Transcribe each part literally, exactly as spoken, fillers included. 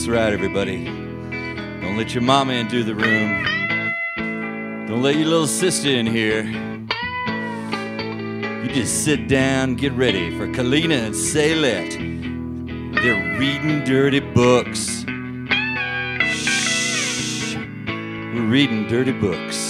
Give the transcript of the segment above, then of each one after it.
That's right, everybody. Don't let your mama into the room. Don't let your little sister in here. You just sit down, get ready for Kalina and Saylette. They're reading dirty books. Shh. We're reading dirty books.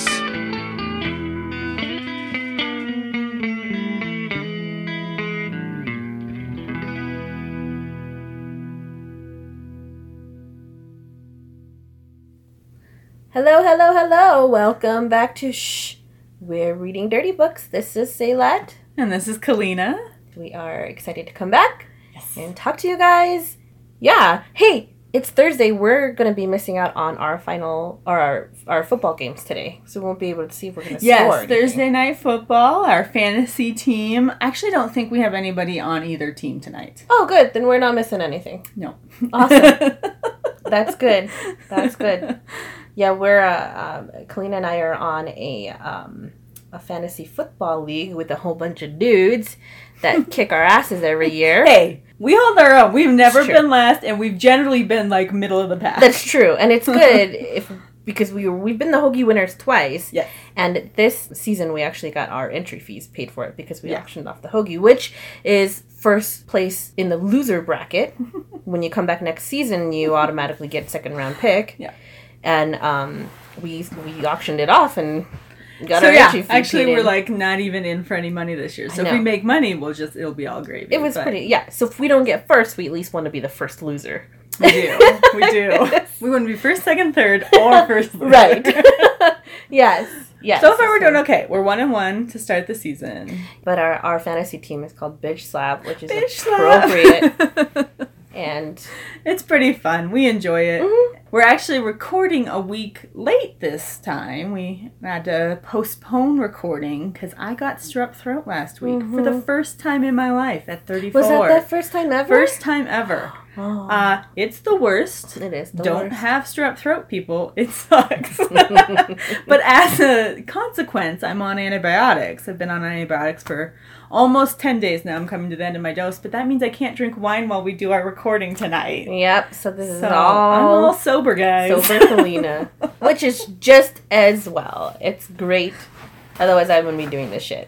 Hello, hello, hello. Welcome back to Shh. We're reading dirty books. This is Saylette. And this is Kalina. We are excited to come back Yes. and talk to you guys. Yeah. Hey, it's Thursday. We're going to be missing out on our final, or our, our football games today. So we won't be able to see if we're going to yes, score. Yes, Thursday night football, our fantasy team. I actually don't think we have anybody on either team tonight. Oh, good. Then we're not missing anything. No. Awesome. That's good. That's good. Yeah, we're, uh, um, Kalina and I are on a um, a fantasy football league with a whole bunch of dudes that kick our asses every year. Hey, we hold our own. We've never been last, and we've generally been, like, middle of the pack. That's true, and it's good if because we were, we've been the Hoagie winners twice. Yes. And this season, we actually got our entry fees paid for it because we yeah. auctioned off the Hoagie, which is first place in the loser bracket. When you come back next season, you automatically get second round pick. Yeah. And um, we we auctioned it off and got so our yeah, entry fee actually paid we're in. like not even in for any money this year. So if we make money, we'll just it'll be all gravy. It was but pretty yeah. So if we don't get first, we at least want to be the first loser. We do. We do. We want to be first, second, third, or first. Loser. Right. Yes. Yes. So far we're doing okay. We're one and one to start the season. But our, our fantasy team is called Bitch Slap, which is Bitch appropriate. Slap. And it's pretty fun. We enjoy it. Mm-hmm. We're actually recording a week late this time. We had to postpone recording because I got strep throat last week mm-hmm. for the first time in my life at thirty-four. Was that the first time ever? First time ever. Oh. Uh, it's the worst. It is the Don't worst. have strep throat, people. It sucks. But as a consequence, I'm on antibiotics. I've been on antibiotics for almost ten days now. I'm coming to the end of my dose, but that means I can't drink wine while we do our recording tonight. Yep, so this is So, all... I'm all sober, guys. Sober Kalina. Which is just as well. It's great. Otherwise, I wouldn't be doing this shit.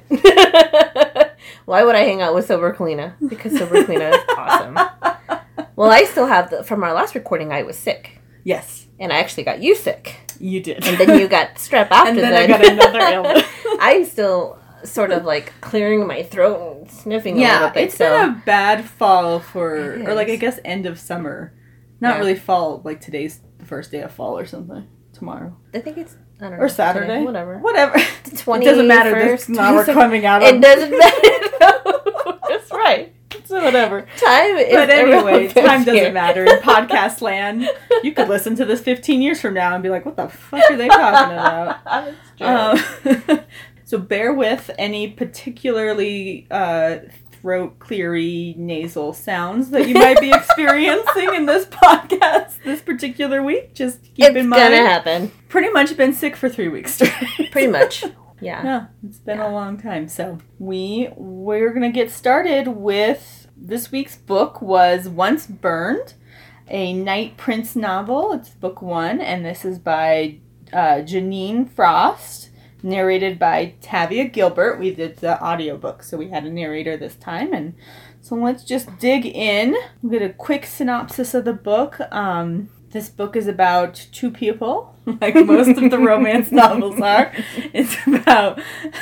Why would I hang out with Sober Kalina? Because Sober Kalina is awesome. Well, I still have the... From our last recording, I was sick. Yes. And I actually got you sick. You did. And then you got strep after and then that. I got another illness. I'm still sort of like clearing my throat and sniffing yeah, a little bit. it's so. been a bad fall for... It Or like, is. I guess, end of summer. Not Yeah. really fall, like today's the first day of fall or something. Tomorrow. I think it's... I don't know. Or Saturday. Today, whatever. Whatever. twenty It doesn't matter. This, now we're coming out It of... doesn't matter. That's right. So whatever. Time is But anyway, irrelevant time doesn't here. matter in podcast land. You could listen to this fifteen years from now and be like, what the fuck are they talking about? That's true. Um, so bear with any particularly uh, throat cleary nasal sounds that you might be experiencing in this podcast this particular week. Just keep it's in mind. gonna happen. Pretty much been sick for three weeks straight. Pretty much. Yeah. Yeah, it's been a long time. So we we're gonna get started with this week's book was Once Burned, a Night Prince novel. It's book one, and this is by uh, Janine Frost, narrated by Tavia Gilbert. We did the audiobook, so we had a narrator this time, and so let's just dig in. We'll get a quick synopsis of the book. Um, This book is about two people, like most of the romance novels are. It's about...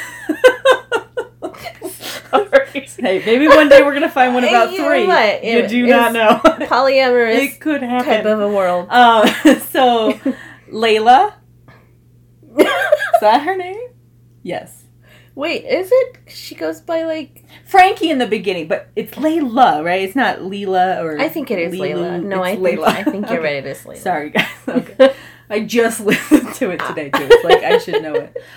Sorry. Hey, maybe one day we're going to find one about You know three. what? You It- do it's not know. Polyamorous It could happen. type of a world. Um, so, Layla. Is that her name? Yes. Wait, is it? She goes by like... Frankie in the beginning, but it's Layla, right? It's not Leela or... I think it is Lilu. Layla. No, It's I think, Layla. I think you're Okay. right. It is Layla. Sorry, guys. Okay. I just listened to it today, too. It's like I should know it.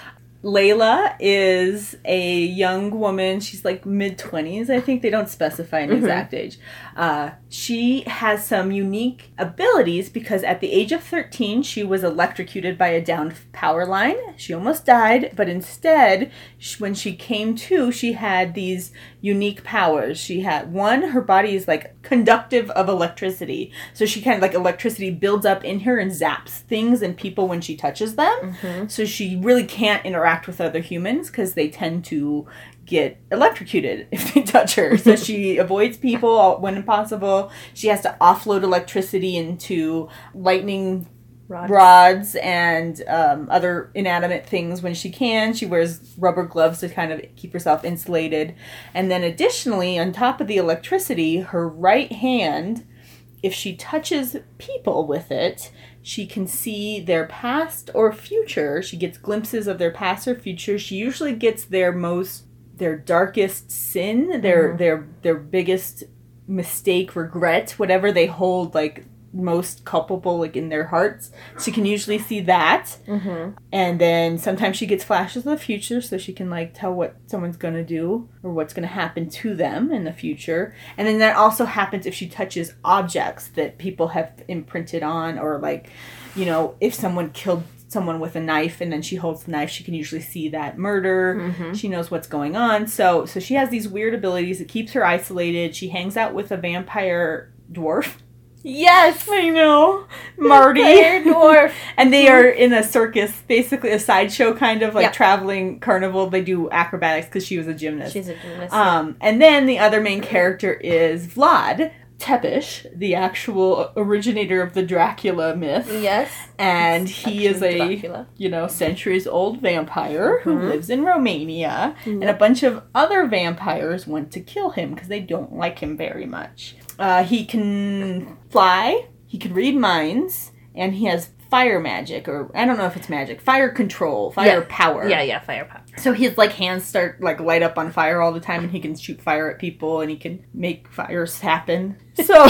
Layla is a young woman. She's like mid-twenties, I think. They don't specify an Mm-hmm. exact age. Uh, she has some unique abilities because at the age of thirteen, she was electrocuted by a downed power line. She almost died, but instead, sh- when she came to, she had these unique powers. She had, one, her body is like conductive of electricity. So she kind of like electricity builds up in her and zaps things and people when she touches them. Mm-hmm. So she really can't interact with other humans because they tend to get electrocuted if they touch her. So she avoids people when possible. She has to offload electricity into lightning Rods. rods and um, other inanimate things when she can. She wears rubber gloves to kind of keep herself insulated. And then additionally, on top of the electricity, her right hand, if she touches people with it, she can see their past or future. She gets glimpses of their past or future. She usually gets their most, their darkest sin, their Mhm. their their biggest mistake, regret, whatever they hold like most culpable like in their hearts. She can usually see that. Mm-hmm. And then sometimes she gets flashes of the future, so she can like tell what someone's gonna do or what's gonna happen to them in the future. And then that also happens if she touches objects that people have imprinted on, or like, you know, if someone killed someone with a knife and then she holds the knife, she can usually see that murder. Mm-hmm. She knows what's going on. So so she has these weird abilities. It keeps her isolated. She hangs out with a vampire dwarf. Yes! I know. Marty. Vampire dwarf. And they are in a circus, basically a sideshow kind of like Yeah. traveling carnival. They do acrobatics because she was a gymnast. She's a gymnast. Um, and then the other main character is Vlad Tepes, the actual originator of the Dracula myth. yes. And he is a, Dracula. you know, centuries old vampire who Mhm. lives in Romania. And a Yep. bunch of other vampires want to kill him because they don't like him very much. Uh, he can fly, he can read minds, and he has fire magic, or I don't know if it's magic, fire control, fire Yeah. power. Yeah, yeah, firepower. So his like hands start like light up on fire all the time, and he can shoot fire at people, and he can make fires happen. So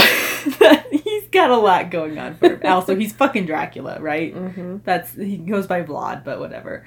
he's got a lot going on for him. Also, he's fucking Dracula, right? Mm-hmm. That's he goes by Vlad, but whatever.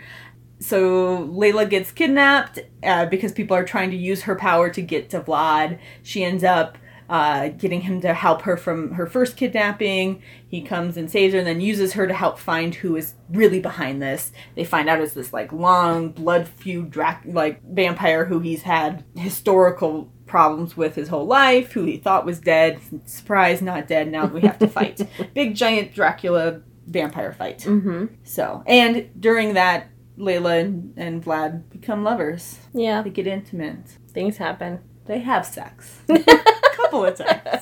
So Layla gets kidnapped uh, because people are trying to use her power to get to Vlad. She ends up uh, getting him to help her from her first kidnapping. He comes and saves her and then uses her to help find who is really behind this. They find out it's this like long blood feud drac- like vampire who he's had historical problems with his whole life, who he thought was dead. Surprise, not dead. Now we have to fight. Big giant Dracula vampire fight. Mm-hmm. So, and during that, Layla and, and Vlad become lovers. Yeah. They get intimate. Things happen. They have sex. A couple of times.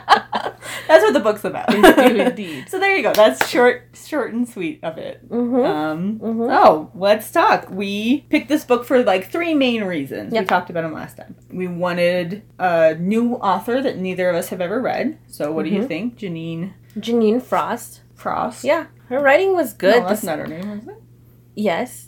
That's what the book's about. Indeed. So there you go. That's short, short and sweet of it. Mm-hmm. Um, Mhm. Oh, let's talk. We picked this book for like three main reasons. We Yep. talked about them last time. We wanted a new author that neither of us have ever read. So what do you Mhm. think? Janine Janine Frost. Frost? Yeah. Her writing was good. No, that's This- not her name, is it? Yes.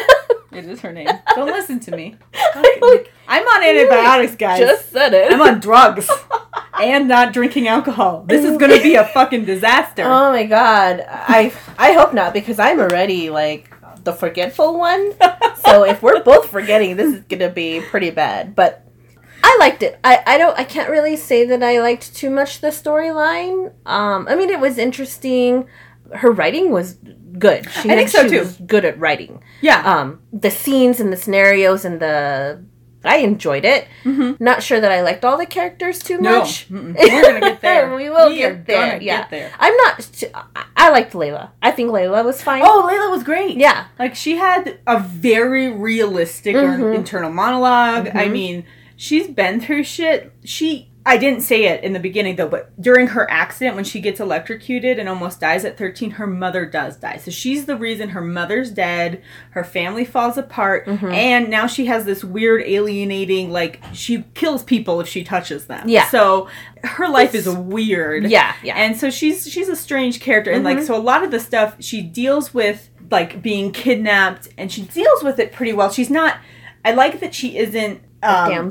It is her name. Don't listen to me. Okay. I'm on antibiotics, guys. Just said it. I'm on drugs and not drinking alcohol. This is going to be a fucking disaster. Oh my god. I I hope not, because I'm already like the forgetful one. So if we're both forgetting, this is gonna be pretty bad. But I liked it. I, I don't I can't really say that I liked too much the storyline. Um I mean, it was interesting. Her writing was good. She I think so, she too. was good at writing. Yeah. Um the scenes and the scenarios and the I enjoyed it. Mhm. Not sure that I liked all the characters too No. much. Mm-mm. We're going to get there. We will We get are there, gonna yeah. get there. I'm not. I- I liked Layla. I think Layla was fine. Oh, Layla was great. yeah. Like, she had a very realistic or Mhm. internal monologue. I Mhm. mean, she's been through shit. She... I didn't say it in the beginning, though, but during her accident, when she gets electrocuted and almost dies at thirteen, her mother does die. So she's the reason her mother's dead, her family falls apart, Mhm. and now she has this weird alienating, like, she kills people if she touches them. Yeah. So her life is weird. Yeah. Yeah. And so she's she's a strange character. And, like, Mhm. so a lot of the stuff she deals with, like, being kidnapped, and she deals with it pretty well. She's not... I like that she isn't... Um, Damsel.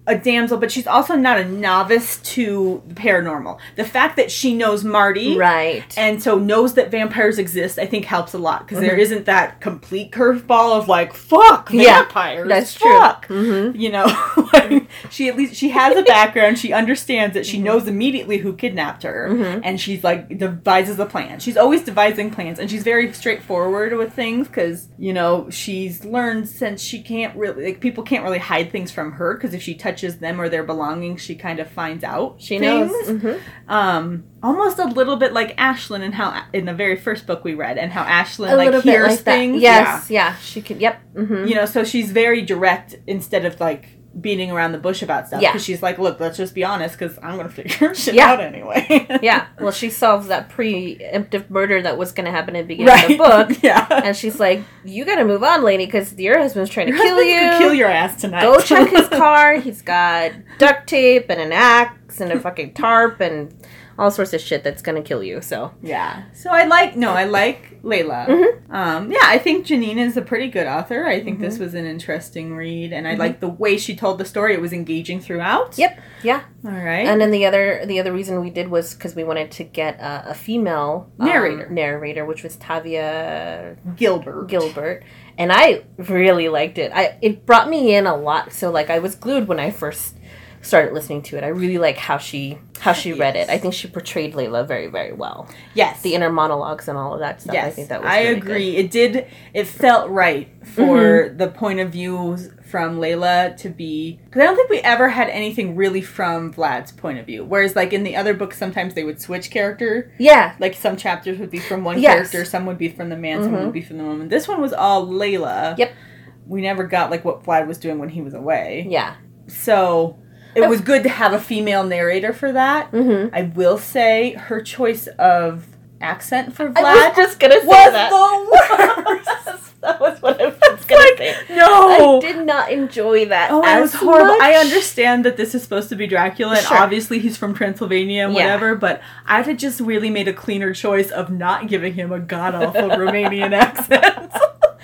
a damsel, but she's also not a novice to the paranormal. The fact that she knows Marty, right, and so knows that vampires exist, I think helps a lot, because mm-hmm. there isn't that complete curveball of like, fuck vampires. Yeah, that's fuck. true. Mm-hmm. You know, like, she at least she has a background. She understands that she mm-hmm. knows immediately who kidnapped her, mm-hmm. and she's like devises a plan. She's always devising plans, and she's very straightforward with things because you know she's learned since she can't really like people can't really hide things from her, because if she touches them or their belongings, she kind of finds out she things. knows mm-hmm. um almost a little bit like Ashlyn and how in the very first book we read, and how Ashlyn a like little hears bit like things. That. Yes, yeah. yeah, she could. Yep. Mm-hmm. You know, so she's very direct instead of like beating around the bush about stuff. Yeah. Because she's like, look, let's just be honest, because I'm gonna figure shit yeah. out anyway. Yeah. Well, she solves that preemptive murder that was gonna happen at the beginning right. of the book. Yeah. And she's like, you gotta move on, lady, because your husband's trying to your kill you. Could kill your ass tonight. Go check his car. He's got duct tape and an axe and a fucking tarp and all sorts of shit that's gonna kill you. So yeah. So I like no, I like Layla. Mm-hmm. Um, yeah, I think Janine is a pretty good author. I think mm-hmm. this was an interesting read, and I mm-hmm. like the way she told the story. It was engaging throughout. Yep. Yeah. All right. And then the other the other reason we did was because we wanted to get a, a female um, narrator narrator, which was Tavia Gilbert. Gilbert, and I really liked it. I it brought me in a lot. So like I was glued when I first started listening to it. I really like how she how she read yes. it. I think she portrayed Layla very, very well. Yes. The inner monologues and all of that stuff. Yes. I think that was I really agree. good. It did it felt right for mm-hmm. the point of view from Layla to be, because I don't think we ever had anything really from Vlad's point of view. Whereas like in the other books sometimes they would switch character. Yeah. Like some chapters would be from one yes. character, some would be from the man, mm-hmm. some would be from the woman. This one was all Layla. Yep. We never got like what Vlad was doing when he was away. Yeah. So it was good to have a female narrator for that. Mm-hmm. I will say her choice of accent for Vlad I was just gonna say was that. the worst. That was what I was gonna like, say. No, I did not enjoy that. Oh, as it was horrible. much. I understand that this is supposed to be Dracula, and Sure. obviously he's from Transylvania and Yeah. whatever, but I'd have just really made a cleaner choice of not giving him a god-awful Romanian accent.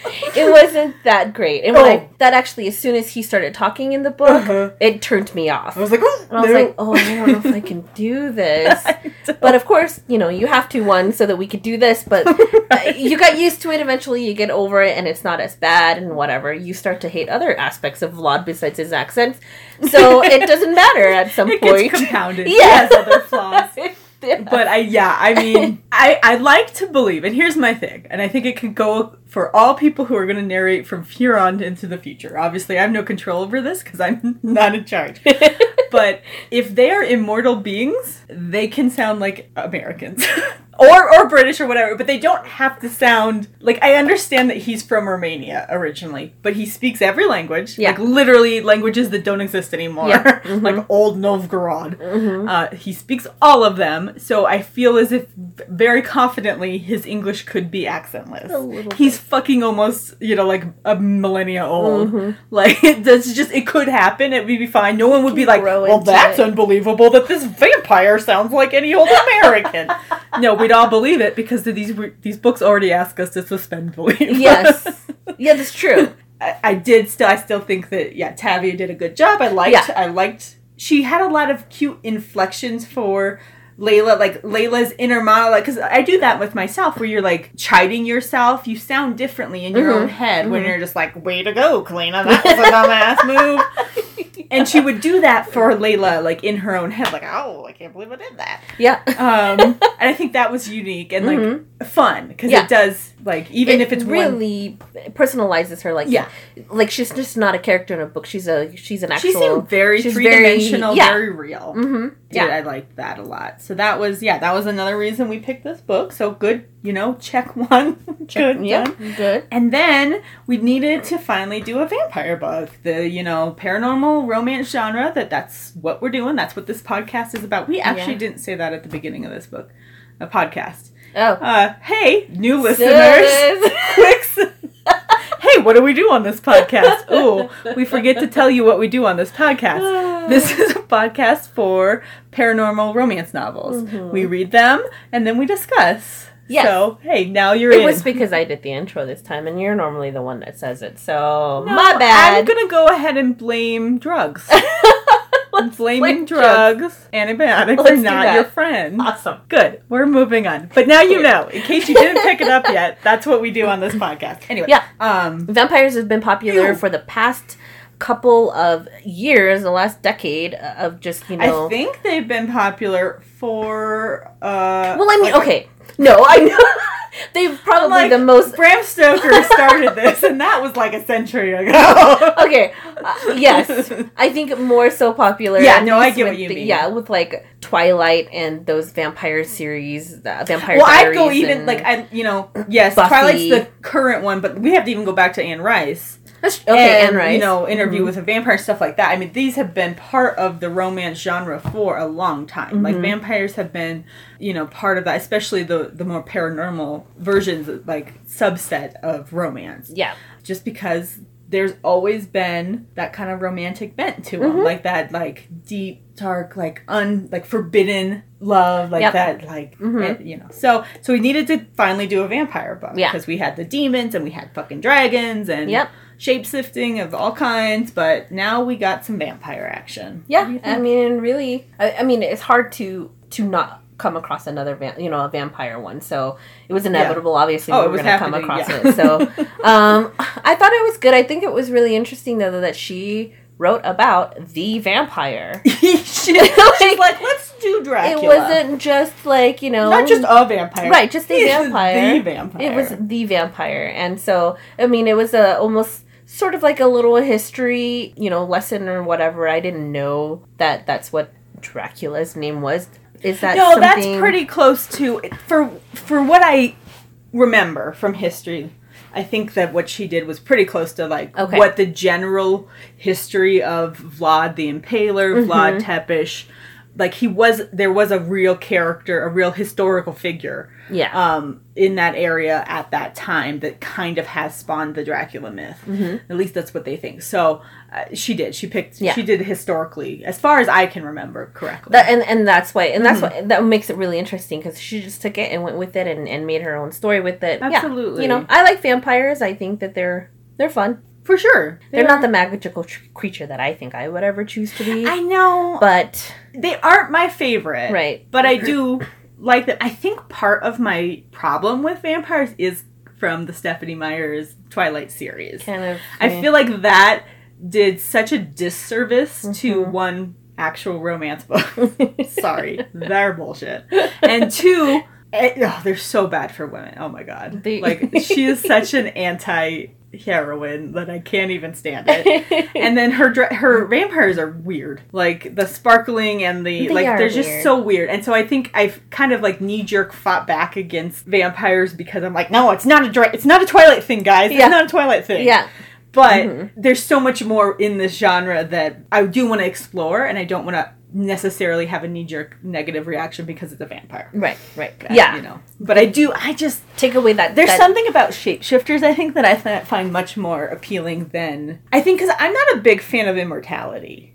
It wasn't that great. And when Oh. I, that actually, as soon as he started talking in the book, Uh-huh. it turned me off. I was like, oh, And I was no. like, oh, I don't know if I can do this. But of course, you know, you have to, one, so that we could do this, but Right. you got used to it eventually, you get over it, and it's not as bad, and whatever. You start to hate other aspects of Vlad besides his accent. So it doesn't matter at some it point. gets compounded. Yes. It has other flaws. Yeah. But I, yeah, I mean, I, I like to believe, and here's my thing, and I think it can go for all people who are going to narrate from here on into the future. Obviously, I have no control over this because I'm not in charge. But if they are immortal beings, they can sound like Americans. Or or British or whatever, but they don't have to sound... Like, I understand that he's from Romania originally, but he speaks every language. Yeah. Like, literally languages that don't exist anymore. Yeah. Mm-hmm. Like, Old Novgorod. Mm-hmm. Uh, he speaks all of them, so I feel as if very confidently his English could be accentless. A little He's fucking almost, you know, like a millennia old. Mm-hmm. Like, that's just... It could happen. It would be fine. No one would be like, grow well, into that's it." unbelievable that this vampire sounds like any old American. No, we'd all believe it because these these books already ask us to suspend belief. Yes. Yeah, that's true. I, I did still. I still think that yeah, Tavia did a good job. I liked. Yeah. I liked. She had a lot of cute inflections for Layla, like Layla's inner monologue. Because I do that with myself, where you're like chiding yourself. You sound differently in your Mm-hmm. own head Mm-hmm. when you're just like, "Way to go, Kalina! That was a dumbass move." And she would do that for Layla, like in her own head, like, "Oh, I can't believe I did that." Yeah. Um, and I think that was unique and like Mhm. fun because Yeah. it does like even it if it's one, really personalizes her, like Yeah. like she's just not a character in a book. She's a she's an actual. she seemed very she's three dimensional, very- yeah. very real. Mm-hmm. Yeah, Yeah. I liked that a lot. So that was yeah, that was another reason we picked this book. So good, you know, check one, good, Yeah. done. Good. And then we needed to finally do a vampire book, the you know paranormal romance genre. That that's what we're doing. That's what this podcast is about. We actually Yeah. didn't say that at the beginning of this book, a podcast. Oh. Uh, hey, new listeners. Sis. Quick. s- Hey, what do we do on this podcast? Oh, we forget to tell you what we do on this podcast. This is a podcast for paranormal romance novels. Mhm. We read them and then we discuss. Yes. So, hey, now you're It in. was because I did the intro this time, and you're normally the one that says it. So No, my bad. I'm gonna go ahead and blame drugs. blaming blame drugs, antibiotics Let's are do not that. your friend. Awesome. Good. We're moving on. But now you know. In case you didn't pick it up yet, that's what we do on this podcast. Anyway. Yeah. Um, Vampires have been popular Ew. for the past couple of years, the last decade of just, you know. I think they've been popular for. Uh, Well, I mean, like, okay. No, I know. They've probably like, the most. Bram Stoker started this, and that was like a century ago. Okay, uh, yes, I think more so popular. Yeah, at no, I least get with what you the- mean. Yeah, with like Twilight and those vampire series, uh, Vampire Well, I'd Diaries. go even and- like I, you know, yes, Buffy. Twilight's the current one, but we have to even go back to Anne Rice. That's- okay, and, Anne Rice. you know, Interview Mhm. with a Vampire, stuff like that. I mean, these have been part of the romance genre for a long time. Like, Mhm. vampires have been, you know, part of that, especially the the more paranormal versions, like, subset of romance. Yeah. Just because there's always been that kind of romantic bent to them. Mhm. Like, that, like, deep, dark, like, un, like, forbidden love, like Yep. that, like, Mhm. eh, you know. So, so we needed to finally do a vampire book. Yeah. Because we had the demons, and we had fucking dragons, and... Yep. shape-shifting of all kinds, but now we got some vampire action. What do Yeah, you I think? mean, really, I, I mean, it's hard to to not come across another, va- you know, a vampire one. So it was inevitable. Obviously, Oh, we it were was going to come happening, across yeah. it. So um, I thought it was good. I think it was really interesting though that she wrote about the vampire. She- she's like, let's do Dracula. It wasn't just like, you know, not just a vampire, right, just the He's vampire. The vampire. It was the vampire, and so I mean, it was a almost sort of like a little history, you know, lesson or whatever. I didn't know that that's what Dracula's name was. Is that no, something? that's pretty close to for for what I remember from history. I think that what she did was pretty close to like Okay. what the general history of Vlad the Impaler, Vlad Tepes, like he was. There was a real character, a real historical figure. Yeah. Um, in that area at that time that kind of has spawned the Dracula myth. Mm-hmm. At least that's what they think. So uh, she did. She picked. Yeah. She did historically, as far as I can remember correctly. That, and and that's why and that's Mm-hmm. what that makes it really interesting because she just took it and went with it and, and made her own story with it. Yeah, Absolutely. you know, I like vampires. I think that they're they're fun. For sure, They're, not the magical tr- creature that I think I would ever choose to be. I know, but they aren't my favorite. right, But I do like that. I think part of my problem with vampires is from the Stephanie Meyer's Twilight series. kind of. I feel like that did such a disservice to Mhm. one actual romance book. Sorry, they're bullshit. And two, eh, oh, they're so bad for women. Oh my god, They- like she is such an anti heroine that I can't even stand it. And then her dra- her vampires are weird, like the sparkling and the They like. are They're just weird. so weird. And so I think I've kind of like knee jerk fought back against vampires because I'm like, no, it's not a dra- it's not a Twilight thing, guys. Yeah. It's not a Twilight thing. yeah, But Mhm. there's so much more in this genre that I do want to explore, and I don't want to necessarily have a knee jerk negative reaction because it's a vampire. right, right, Uh, yeah. you know. But I do. I just. Take away that. There's that, something about shapeshifters, I think, that I th- find much more appealing than... I think because I'm not a big fan of immortality.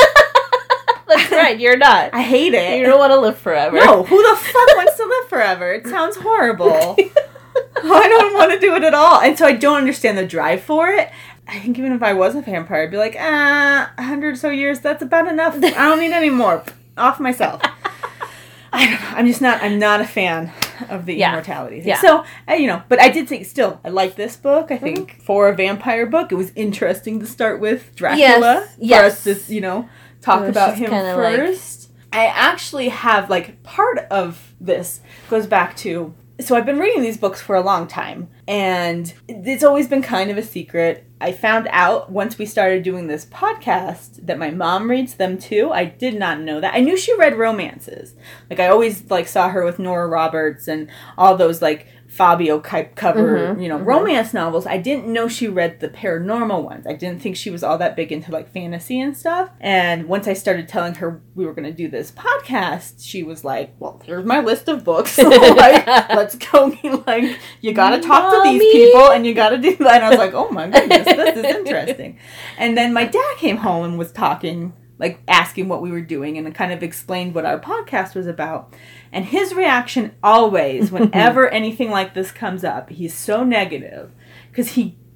That's right. You're not. I hate it. You don't want to live forever. No, who the fuck wants to live forever? It sounds horrible. I don't want to do it at all. And so I don't understand the drive for it. I think even if I was a vampire, I'd be like, ah, a hundred or so years, that's about enough. I don't need any more. Off myself. I don't know. I'm just not, I'm not a fan of the Yeah. immortality thing. Yeah. So, uh, you know, but I did think, still, I like this book. I think Mm-hmm. for a vampire book, it was interesting to start with Dracula. Yes, For yes. us to, you know, talk It was about just him kinda like- first. I actually have, like, part of this goes back to... So I've been reading these books for a long time, and it's always been kind of a secret. I found out once we started doing this podcast that my mom reads them too. I did not know that. I knew she read romances. Like, I always, like, saw her with Nora Roberts and all those, like, Fabio type cover, Mhm, you know, mhm. romance novels. I didn't know she read the paranormal ones. I didn't think she was all that big into, like, fantasy and stuff. And once I started telling her we were going to do this podcast, she was like, well, here's my list of books. Like, let's go be like, you got to talk to these Mommy. people and you got to do that. And I was like, oh my goodness, this is interesting. And then my dad came home and was talking, like, asking what we were doing and kind of explained what our podcast was about. And his reaction always, whenever anything like this comes up, he's so negative because he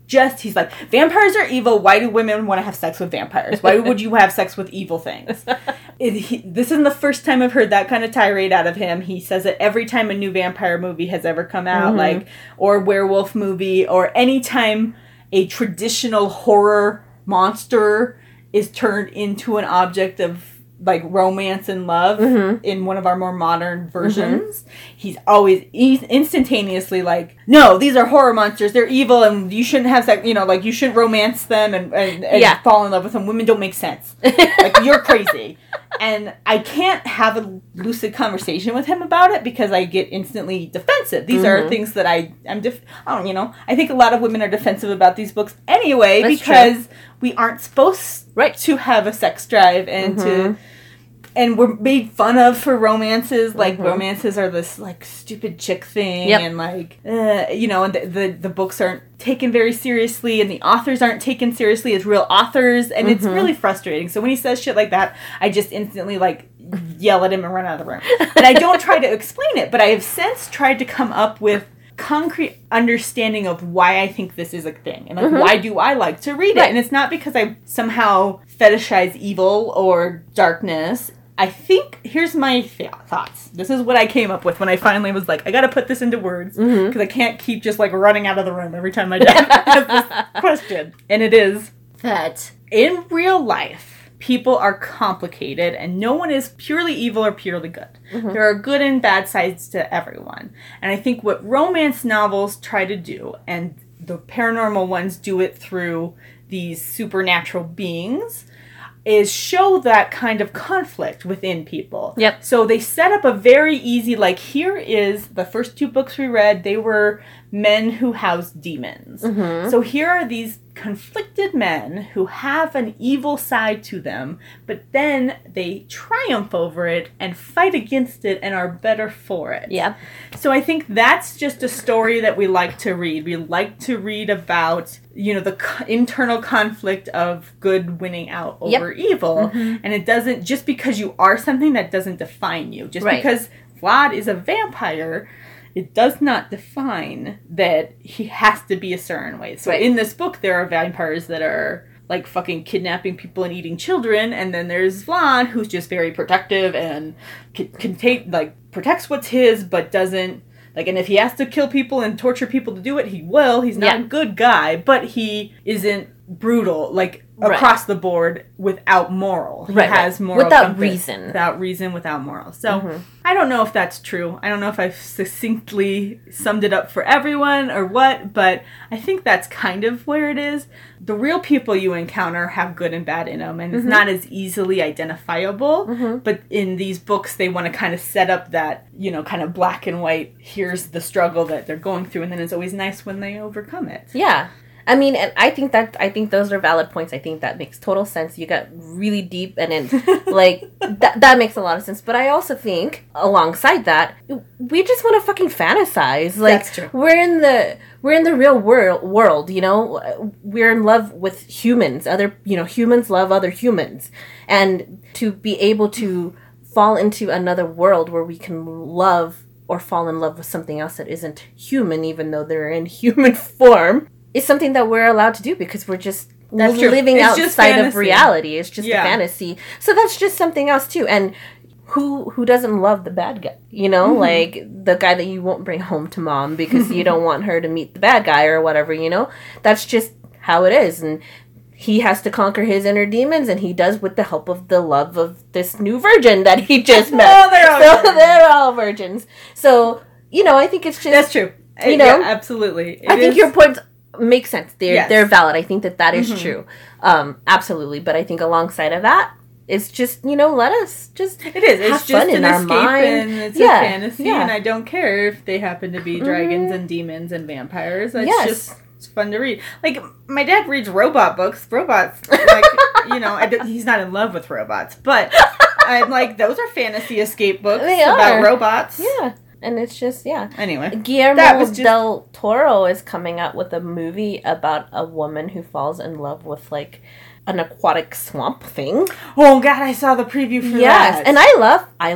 just, he's like, vampires are evil. Why do women want to have sex with vampires? Why would you have sex with evil things? It, he, this isn't the first time I've heard that kind of tirade out of him. He says it every time a new vampire movie has ever come out, mm-hmm. like, or werewolf movie, or any time a traditional horror monster is turned into an object of like romance and love mm-hmm. in one of our more modern versions. Mm-hmm. He's always he's instantaneously like, no, these are horror monsters, they're evil, and you shouldn't have sex, you know, like you shouldn't romance them and, and, and yeah. fall in love with them. Women don't make sense. Like, you're crazy. And I can't have a lucid conversation with him about it because I get instantly defensive. These mm-hmm. are things that I, I'm, def- I don't, you know, I think a lot of women are defensive about these books anyway. That's because true. We aren't supposed right. to have a sex drive and mm-hmm. to, and we're made fun of for romances. Like, mm-hmm. romances are this, like, stupid chick thing. Yep. And, like, uh, you know, and the, the the books aren't taken very seriously, and the authors aren't taken seriously as real authors, and mm-hmm. it's really frustrating. So when he says shit like that, I just instantly, like, yell at him and run out of the room. And I don't try to explain it, but I have since tried to come up with concrete understanding of why I think this is a thing. And, like, mm-hmm. why do I like to read it? Right. And it's not because I somehow fetishize evil or darkness. I think, here's my th- thoughts. This is what I came up with when I finally was like, I gotta put this into words, because mm-hmm. I can't keep just, like, running out of the room every time my dad has this question. And it is that in real life, people are complicated, and no one is purely evil or purely good. Mm-hmm. There are good and bad sides to everyone. And I think what romance novels try to do, and the paranormal ones do it through these supernatural beings, is show that kind of conflict within people. Yep. So they set up a very easy, like, here is the first two books we read, they were men who housed demons. Mm-hmm. So here are these conflicted men who have an evil side to them, but then they triumph over it and fight against it and are better for it. Yeah. So I think that's just a story that we like to read. We like to read about, you know, the co- internal conflict of good winning out over yep. evil. Mm-hmm. And it doesn't, just because you are something, that doesn't define you. Just right. because Vlad is a vampire, it does not define that he has to be a certain way. So right. in this book, there are vampires that are, like, fucking kidnapping people and eating children, and then there's Vlad, who's just very protective and can, can take, like, protects what's his, but doesn't, like, and if he has to kill people and torture people to do it, he will. He's not yeah. a good guy, but he isn't brutal, like, across right. the board without moral. He right, has right. moral without compass. reason. Without reason, without moral. So, mm-hmm. I don't know if that's true. I don't know if I've succinctly summed it up for everyone or what, but I think that's kind of where it is. The real people you encounter have good and bad in them, and mm-hmm. it's not as easily identifiable, mm-hmm. but in these books, they want to kind of set up that, you know, kind of black and white, here's the struggle that they're going through, and then it's always nice when they overcome it. Yeah. I mean, and I think that, I think those are valid points. I think that makes total sense. You got really deep, and then, like, that that makes a lot of sense. But I also think, alongside that, we just want to fucking fantasize. Like, that's true. We're in the, we're in the real world, world, you know? We're in love with humans. Other, you know, humans love other humans. And to be able to fall into another world where we can love or fall in love with something else that isn't human, even though they're in human form, is something that we're allowed to do because we're just that's living outside of reality. It's just yeah. a fantasy. So that's just something else too. And who who doesn't love the bad guy? You know, mm-hmm. like the guy that you won't bring home to mom because you don't want her to meet the bad guy or whatever, you know? That's just how it is. And he has to conquer his inner demons, and he does with the help of the love of this new virgin that he just met. Oh, they're all so virgins. They're all virgins. So, you know, I think it's just... That's true. You know? Yeah, absolutely. It I think is... your points... makes sense. They're yes. they're valid. I think that that is mm-hmm. true. Um, absolutely. But I think alongside of that, it's just, you know, let us just it is. It's have just fun an in our escape mind. and it's yeah. a fantasy, yeah. and I don't care if they happen to be dragons mm-hmm. and demons and vampires. It's yes. just it's fun to read. Like, my dad reads robot books. Robots, like, you know, I don't, he's not in love with robots, but I'm like, those are fantasy escape books they about are. robots. Yeah. And it's just, yeah. Anyway. Guillermo just... del Toro is coming out with a movie about a woman who falls in love with, like, an aquatic swamp thing. Oh, God, I saw the preview for yes. that. And I love, I love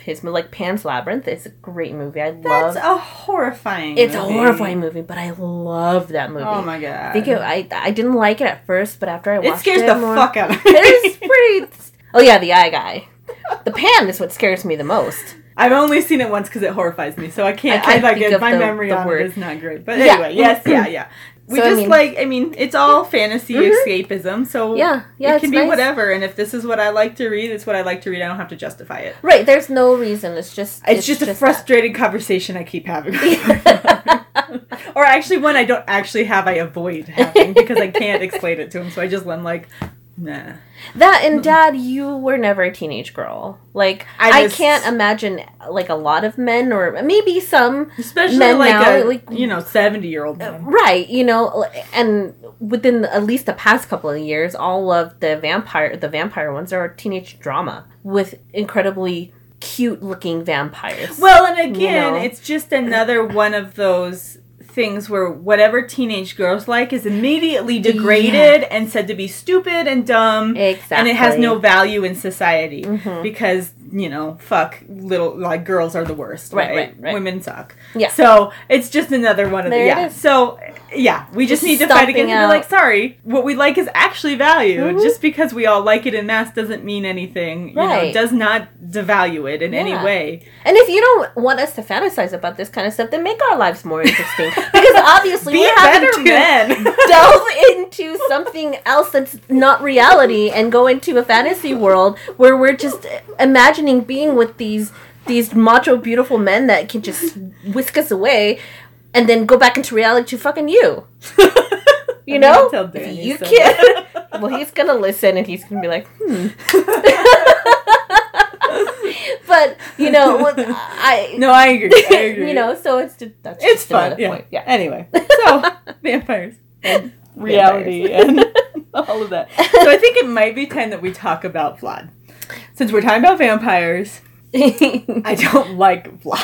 his movies. Like Pan's Labyrinth is a great movie. I That's love. a horrifying. It's movie. a horrifying movie, but I love that movie. Oh my god! I think it, I I didn't like it at first, but after I watched it, it scares the more, fuck out of me. It is pretty. Oh yeah, the eye guy. The Pan is what scares me the most. I've only seen it once because it horrifies me, so I can't. I can't I like think it. of My the- memory the on word. it is not great. But Yeah. anyway, yes, yeah, yeah. We So, I just mean- like. I mean, it's all fantasy Mhm. escapism, so Yeah, yeah, it it's can be nice. whatever. And if this is what I like to read, it's what I like to read. I don't have to justify it. Right, there's no reason. It's just It's, just a that. frustrating conversation I keep having. Or actually, one I don't actually have, I avoid having because I can't explain it to him. So I just, I'm like, nah. That and Dad, you were never a teenage girl. Like I I, just- can't imagine like a lot of men or maybe some Especially men like now, a, like you know, seventy-year-old man. right, you know, and within at least the past couple of years, all of the vampire the vampire ones are teenage drama with incredibly cute looking vampires. Well, and again, know. it's just another one of those things where whatever teenage girls like is immediately degraded and said to be stupid and dumb. Exactly. And it has no value in society Mhm. because, you know, fuck, little, like, girls are the worst, Right, right? right, right. Women suck. Yeah. So, it's just another one of There the, it yeah. is. So, yeah, we just, Just need to fight stomping against it and out. be like, sorry, what we like is actually valued. Mhm. Just because we all like it in mass doesn't mean anything, you know, Right. does not devalue it in any Yeah. way. And if you don't want us to fantasize about this kind of stuff, then make our lives more interesting. Because obviously Be we're having better to men. delve into something else that's not reality and go into a fantasy world where we're just imagining being with these these macho beautiful men that can just whisk us away and then go back into reality to fucking you. You I'm know? gonna tell Danny, You so- can't. Well, he's gonna listen and he's gonna be like, hmm. But you know, what I No, I agree. I agree. you know, so it's just that's it's just fun. another Yeah. point. Yeah. Anyway, so vampires and reality and all of that. So I think it might be time that we talk about Vlad. Since we're talking about vampires, I don't like Vlad.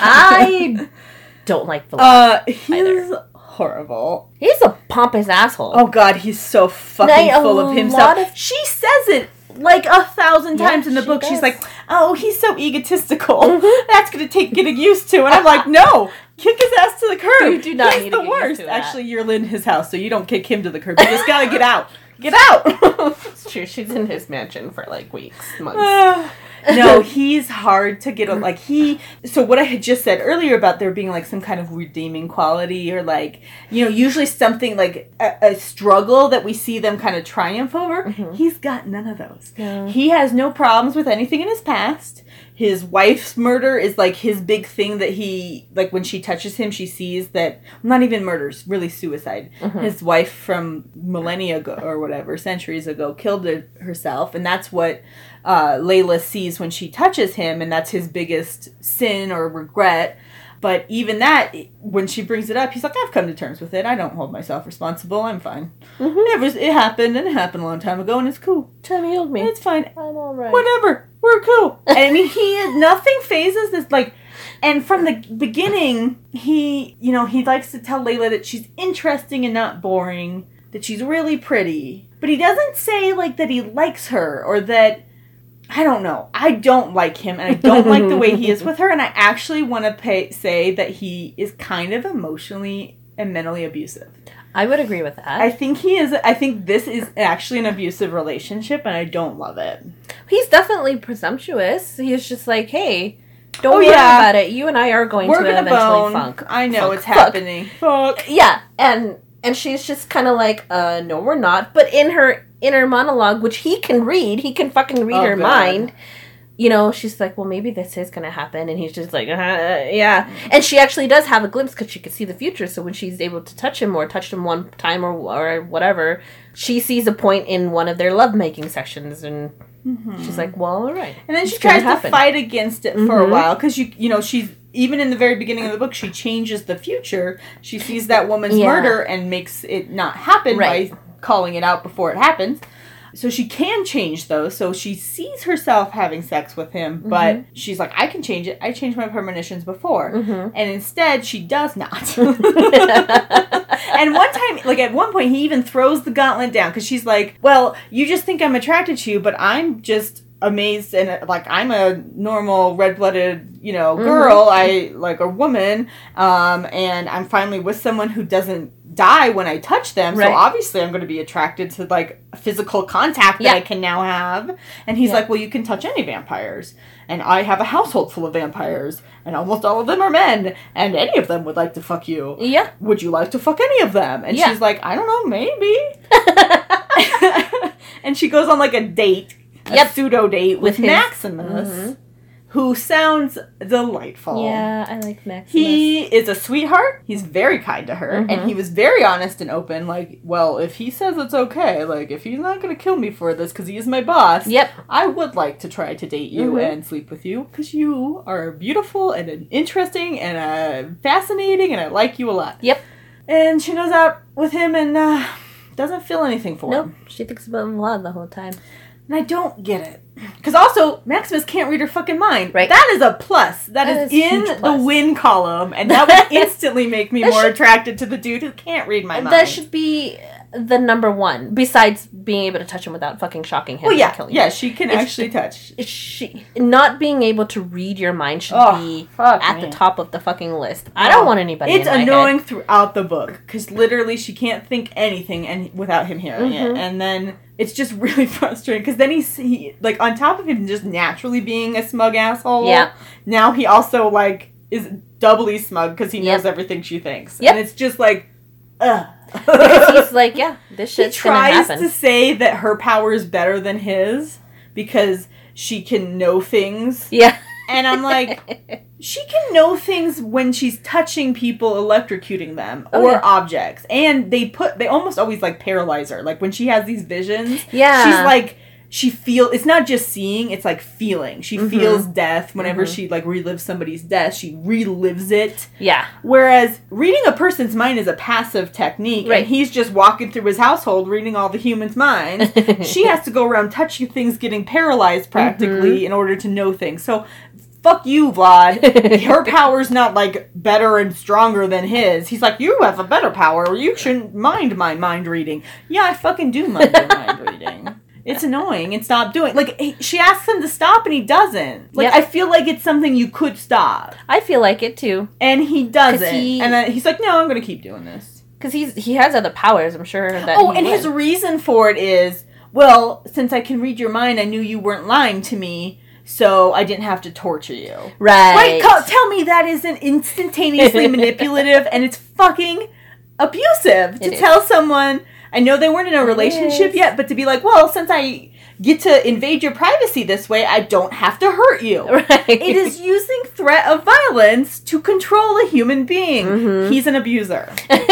I don't like Vlad. Uh, he's either. horrible. He's a pompous asshole. Oh God, he's so fucking Now, a full of lot himself. of- She says it like a thousand Yeah, times in the she book. She's does. like, "Oh, he's so egotistical. Mhm. That's gonna take getting used to." And I'm like, "No, kick his ass to the curb. You do not he's need the to get used worst." to that. Actually, you're in his house, so you don't kick him to the curb. You just gotta get out. Get out. It's true. She's in his mansion for like weeks, months. Uh, no, he's hard to get on. Like, he. So, what I had just said earlier about there being, like, some kind of redeeming quality or, like, you know, usually something like a, a struggle that we see them kind of triumph over, Mhm. he's got none of those. Yeah. He has no problems with anything in his past. His wife's murder is, like, his big thing that he, like, when she touches him, she sees that, not even murders, really suicide. Mhm. His wife from millennia ago, or whatever, centuries ago, killed her- herself, and that's what uh, Layla sees when she touches him, and that's his biggest sin or regret. But even that, when she brings it up, he's like, I've come to terms with it. I don't hold myself responsible. I'm fine. Mm-hmm. It was, it happened, and it happened a long time ago, and it's cool. Time healed me. It's fine. I'm all right. Whatever. We're cool. And I mean, he is, nothing phases this, like, and from the beginning, he, you know, he likes to tell Layla that she's interesting and not boring, that she's really pretty. But he doesn't say, like, that he likes her or that, I don't know. I don't like him, and I don't like the way he is with her, and I actually want to pay, say that he is kind of emotionally and mentally abusive. I would agree with that. I think he is, I think this is actually an abusive relationship, and I don't love it. He's definitely presumptuous. He's just like, hey, don't Oh, worry yeah. about it. You and I are going We're to gonna eventually bone. funk. I know Fuck. it's Fuck. happening. Fuck. Yeah, and and she's just kind of like, uh, no, we're not. But in her inner monologue, which he can read, he can fucking read Oh, her God. mind. You know, she's like, well, maybe this is going to happen. And he's just like, uh, yeah. And she actually does have a glimpse because she can see the future. So when she's able to touch him or touch him one time or, or whatever, she sees a point in one of their lovemaking sessions. And Mm-hmm. she's like, well, all right. And then she It's gonna tries to happen. fight against it for a Mhm. while because you you know she's even in the very beginning of the book she changes the future. She sees that woman's Yeah. murder and makes it not happen Right. by calling it out before it happens. So she can change those. So she sees herself having sex with him, but she's like, I can change it. I changed my premonitions before. Mhm. And instead, she does not. And one time, like at one point, he even throws the gauntlet down because she's like, well, you just think I'm attracted to you, but I'm just amazed and like I'm a normal red-blooded, you know, girl, mm-hmm. I like a woman, um, and I'm finally with someone who doesn't die when I touch them, right. So obviously I'm going to be attracted to like physical contact that yeah. I can now have. And he's yeah. like, well, you can touch any vampires, and I have a household full of vampires, and almost all of them are men, and any of them would like to fuck you. Yeah. Would you like to fuck any of them? And yeah. she's like, I don't know, maybe. And she goes on like a date, a yep. pseudo date with, with Maximus. Mm-hmm. Who sounds delightful. Yeah, I like Maximus. He is a sweetheart. He's very kind to her. Mm-hmm. And he was very honest and open. Like, well, if he says it's okay, like, if he's not going to kill me for this because he is my boss, yep. I would like to try to date you mm-hmm. and sleep with you because you are beautiful and interesting and uh, fascinating and I like you a lot. Yep. And she goes out with him and uh, doesn't feel anything for nope. him. She thinks about him a lot the whole time. And I don't get it. Because also, Maximus can't read her fucking mind. Right. That is a plus. that, that is, is in the win column. And that would instantly make me more should, attracted to the dude who can't read my mind. That should be the number one. Besides being able to touch him without fucking shocking him well, yeah, and killing yeah, him. Yeah, she can it's, actually touch. She, not being able to read your mind should oh, be fuck at me. the top of the fucking list. I don't oh, want anybody It's in my annoying head. throughout the book. Because literally she can't think anything and without him hearing mm-hmm. it. And then... it's just really frustrating because then he's, he, like, on top of him just naturally being a smug asshole, yeah. now he also, like, is doubly smug because he knows yep. everything she thinks. Yep. And it's just like, ugh. Because he's like, yeah, this shit's gonna happen. He tries to say that her power is better than his because she can know things. Yeah. And I'm like, she can know things when she's touching people, electrocuting them, oh, or yeah. objects. And they put, they almost always, like, paralyze her. Like, when she has these visions, yeah. she's, like, she feel it's not just seeing, it's, like, feeling. She mm-hmm. feels death. Whenever mm-hmm. she, like, relives somebody's death, she relives it. Yeah. Whereas reading a person's mind is a passive technique, right. and he's just walking through his household reading all the humans' minds. She has to go around touching things, getting paralyzed practically mm-hmm. in order to know things. So... fuck you, Vlad. Her power's not, like, better and stronger than his. He's like, you have a better power. You shouldn't mind my mind reading. Yeah, I fucking do mind your mind reading. It's annoying and stop doing. Like, he, she asks him to stop and he doesn't. Like, yep. I feel like it's something you could stop. I feel like it, too. And he doesn't. He, and then he's like, no, I'm going to keep doing this. Because he's he has other powers, I'm sure. that Oh, he and would. his reason for it is, well, since I can read your mind, I knew you weren't lying to me. So I didn't have to torture you. Right. Wait, call, tell me that isn't instantaneously manipulative and it's fucking abusive to tell someone, I know they weren't in a relationship yet, but to be like, well, since I get to invade your privacy this way, I don't have to hurt you. Right. It is using threat of violence to control a human being. Mm-hmm. He's an abuser.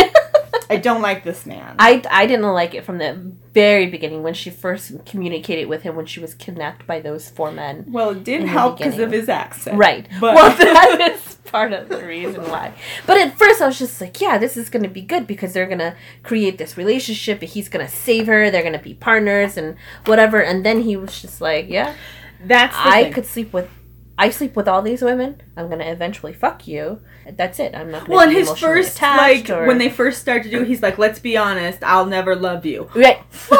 I don't like this man. I, I didn't like it from the very beginning when she first communicated with him when she was kidnapped by those four men. Well, it didn't help because of his accent. Right. But well, that is part of the reason why. But at first I was just like, yeah, this is going to be good because they're going to create this relationship. He's going to save her. They're going to be partners and whatever. And then he was just like, yeah, that's the I thing. could sleep with... I sleep with all these women. I'm going to eventually fuck you. That's it. I'm not going to well, be his emotionally first, attached. like, or... when they first start to do it, he's like, let's be honest, I'll never love you. Right. Fuck!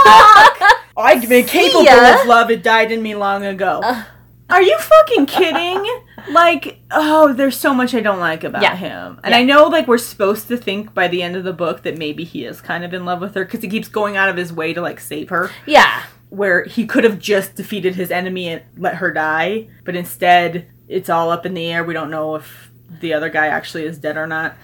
I'd been capable ya. of love. It died in me long ago. Uh, Are you fucking kidding? Like, oh, there's so much I don't like about yeah. him. And yeah. I know, like, we're supposed to think by the end of the book that maybe he is kind of in love with her because he keeps going out of his way to, like, save her. Yeah. Where he could have just defeated his enemy and let her die. But instead... it's all up in the air. We don't know if the other guy actually is dead or not.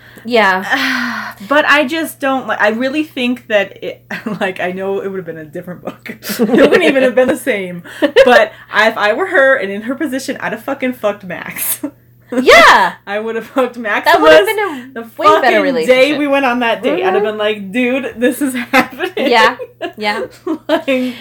Yeah. But I just don't like... I really think that it... like, I know it would have been a different book. It wouldn't even have been the same. But I, if I were her and in her position, I'd have fucking fucked Max. Yeah. I would have fucked Max. That would have been a the way better relationship. Day we went on that date, Mm-hmm. I'd have been like, dude, this is happening. Yeah. Yeah. Like...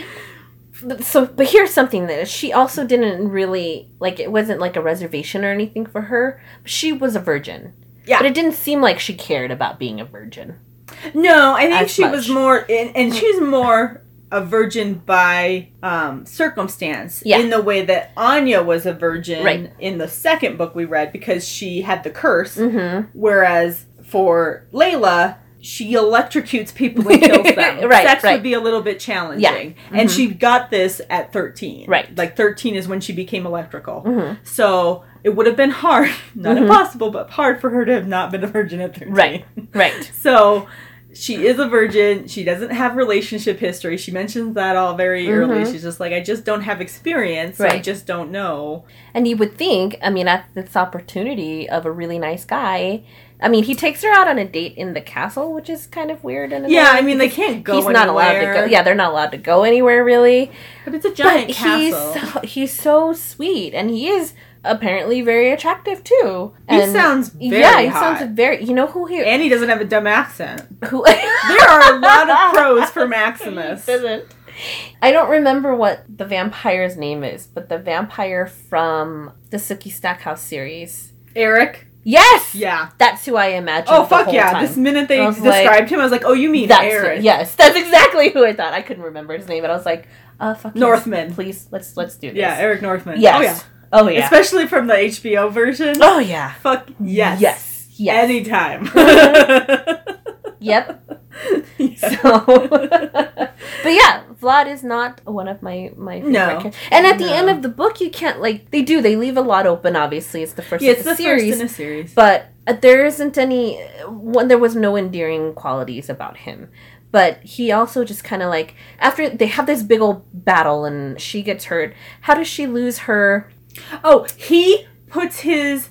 So, but here's something that she also didn't really, like, it wasn't like a reservation or anything for her. She was a virgin. Yeah. But it didn't seem like she cared about being a virgin. No, I think As she much. was more, and, and she's more a virgin by um, circumstance. Yeah. In the way that Anya was a virgin right. in the second book we read because she had the curse. Mm-hmm. Whereas for Layla, she electrocutes people and kills them. Right, Sex right. would be a little bit challenging. Yeah. Mm-hmm. And she got this at thirteen. Right. Like thirteen is when she became electrical. Mm-hmm. So it would have been hard, not Mm-hmm. impossible, but hard for her to have not been a virgin at thirteen. Right, right. So she is a virgin. She doesn't have relationship history. She mentions that all very Mm-hmm. early. She's just like, I just don't have experience. So I Right. just don't know. And you would think, I mean, at this opportunity of a really nice guy, I mean, he takes her out on a date in the castle, which is kind of weird. In a Yeah, way, I mean, they because can't go He's anywhere. not allowed to go. Yeah, they're not allowed to go anywhere, really. But it's a giant but castle. he's so, he's so sweet, and he is apparently very attractive too. He And sounds very yeah, he hot. sounds very. You know who he And he doesn't have a dumb accent. who There are a lot of pros for Maximus. He doesn't. I don't remember what the vampire's name is, but the vampire from the Sookie Stackhouse series. Eric? Yes! Yeah. That's who I imagined. Oh, the fuck whole yeah. time. This minute they I was described like, him, I was like, oh, you mean That's Eric. yes, that's exactly who I thought. I couldn't remember his name, but I was like, uh, fuck yes. Northman. Please, let's let's do this. Yeah, Eric Northman. Yes. Oh, yeah. Oh, yeah. Especially from the H B O version. Oh, yeah. Fuck yes. Yes. Yes. Anytime. Yep. Yeah. So, but yeah, Vlad is not one of my my favorite No. characters. And at the No. end of the book, you can't like they do they leave a lot open. Obviously, it's the first Yeah, of it's the, the series, first in a series. but uh, there isn't any one. There was no endearing qualities about him. But he also just kind of like after they have this big old battle and she gets hurt. How does she lose her? Oh, he puts his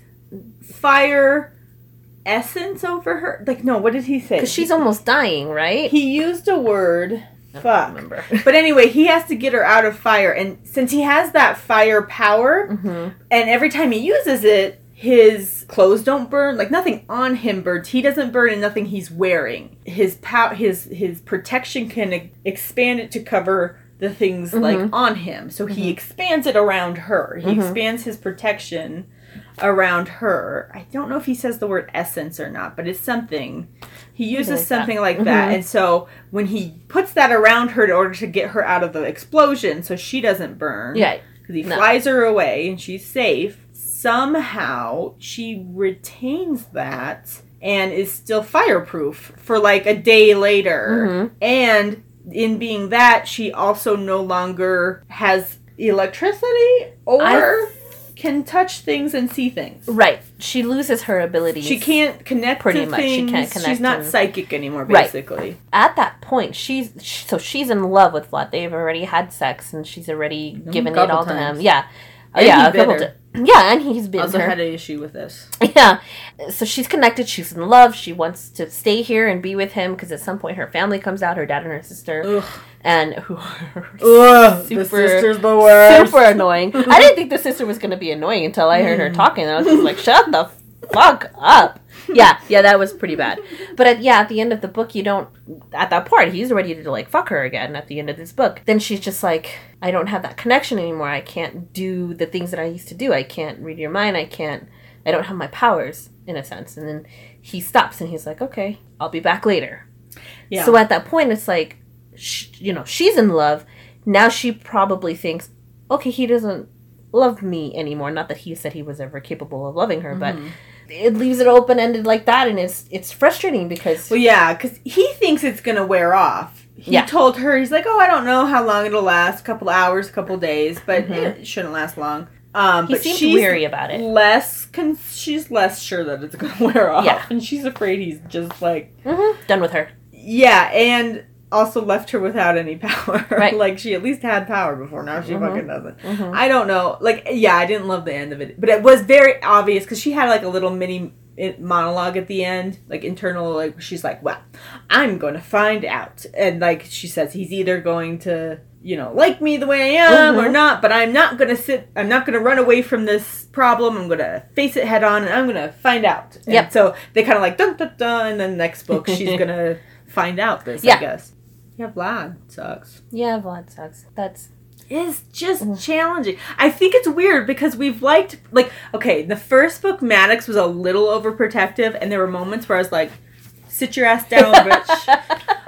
fire essence over her. Like, no, what did he say? Because she's almost dying, right? He used a word. I Fuck. don't remember. But anyway, he has to get her out of fire. And since he has that fire power, Mm-hmm. and every time he uses it, his clothes don't burn. Like, nothing on him burns. He doesn't burn and nothing he's wearing. His pow- his his protection can e- expand it to cover the things, Mm-hmm. like, on him. So he Mhm. expands it around her. He Mhm. expands his protection around her. I don't know if he says the word essence or not, but it's something. He uses like something that. like that. Mhm. And so when he puts that around her in order to get her out of the explosion so she doesn't burn, Yeah. because he No. flies her away and she's safe, somehow she retains that and is still fireproof for like a day later. Mm-hmm. And in being that, she also no longer has electricity or I- can touch things and see things. Right. She loses her abilities. She can't connect Pretty to much. She things. can't connect She's not and- psychic anymore, Right. basically. At that point, she's sh- so she's in love with Vlad. They've already had sex, and she's already given it couple all to times. him. Yeah. Oh, And yeah, he a bit couple her. ti- yeah, and he's been Also her. had an issue with this. Yeah. So she's connected. She's in love. She wants to stay here and be with him because at some point her family comes out, her dad and her sister, Ugh. and who are Ugh, super, the sister's the worst. super annoying. I didn't think the sister was going to be annoying until I heard her talking, and I was just like, shut the fuck up. Yeah, yeah, that was pretty bad. But at, yeah, at the end of the book, you don't, at that part, he's ready to like fuck her again at the end of this book. Then she's just like, I don't have that connection anymore. I can't do the things that I used to do. I can't read your mind. I can't, I don't have my powers in a sense. And then he stops and he's like, okay, I'll be back later. Yeah. So at that point, it's like, sh- you know, she's in love. Now she probably thinks, okay, he doesn't love me anymore. Not that he said he was ever capable of loving her, but it leaves it open-ended like that, and it's it's frustrating because... Well, yeah, because he thinks it's going to wear off. He Yeah. told her, he's like, oh, I don't know how long it'll last, a couple hours, a couple days, but Mhm. it shouldn't last long. Um, he but seems she's weary about it. less, con- she's less sure that it's going to wear off. Yeah. And she's afraid he's just like, hmm Done with her. yeah, and also left her without any power. Right. Like, she at least had power before, now she Mhm. fucking doesn't. Mhm. I don't know. Like, yeah, I didn't love the end of it. But it was very obvious, because she had, like, a little mini monologue at the end. Like, internal, like, she's like, well, I'm going to find out. And, like, she says he's either going to, you know, like me the way I am or Mhm. not. But I'm not going to sit, I'm not going to run away from this problem. I'm going to face it head on, and I'm going to find out. And Yep. so they kind of like, dun, dun, dun. And then next book, she's going to find out this, Yeah. I guess. Yeah, Vlad sucks. Yeah, Vlad sucks. That's... Is just Mm. challenging. I think it's weird because we've liked, like, okay, the first book, Maddox was a little overprotective, and there were moments where I was like, sit your ass down, bitch.